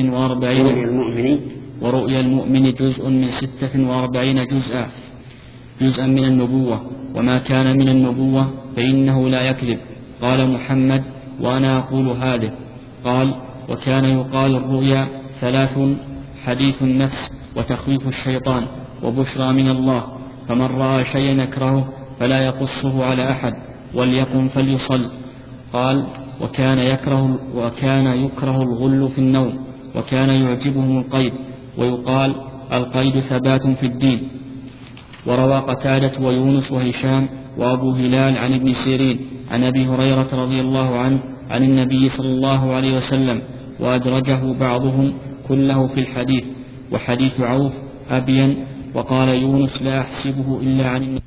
46 جزءا من النبوة، وما كان من النبوة فإنه لا يكذب. قال محمد وأنا أقول هذه. قال وكان يقال الرؤيا 3: حديث النفس، وتخويف الشيطان، وبشرى من الله، فمن رأى شيئا يكرهه فلا يقصه على أحد وليقم فليصل. قال وكان يكره الغل في النوم، وكان يعجبهم القيد، ويقال القيد ثبات في الدين. وروى قتادة ويونس وهشام وأبو هلال عن ابن سيرين عن أبي هريرة رضي الله عنه عن النبي صلى الله عليه وسلم، وأدرجه بعضهم كله في الحديث. وحديث عوف أبين. وقال يونس لا أحسبه إلا عن النبي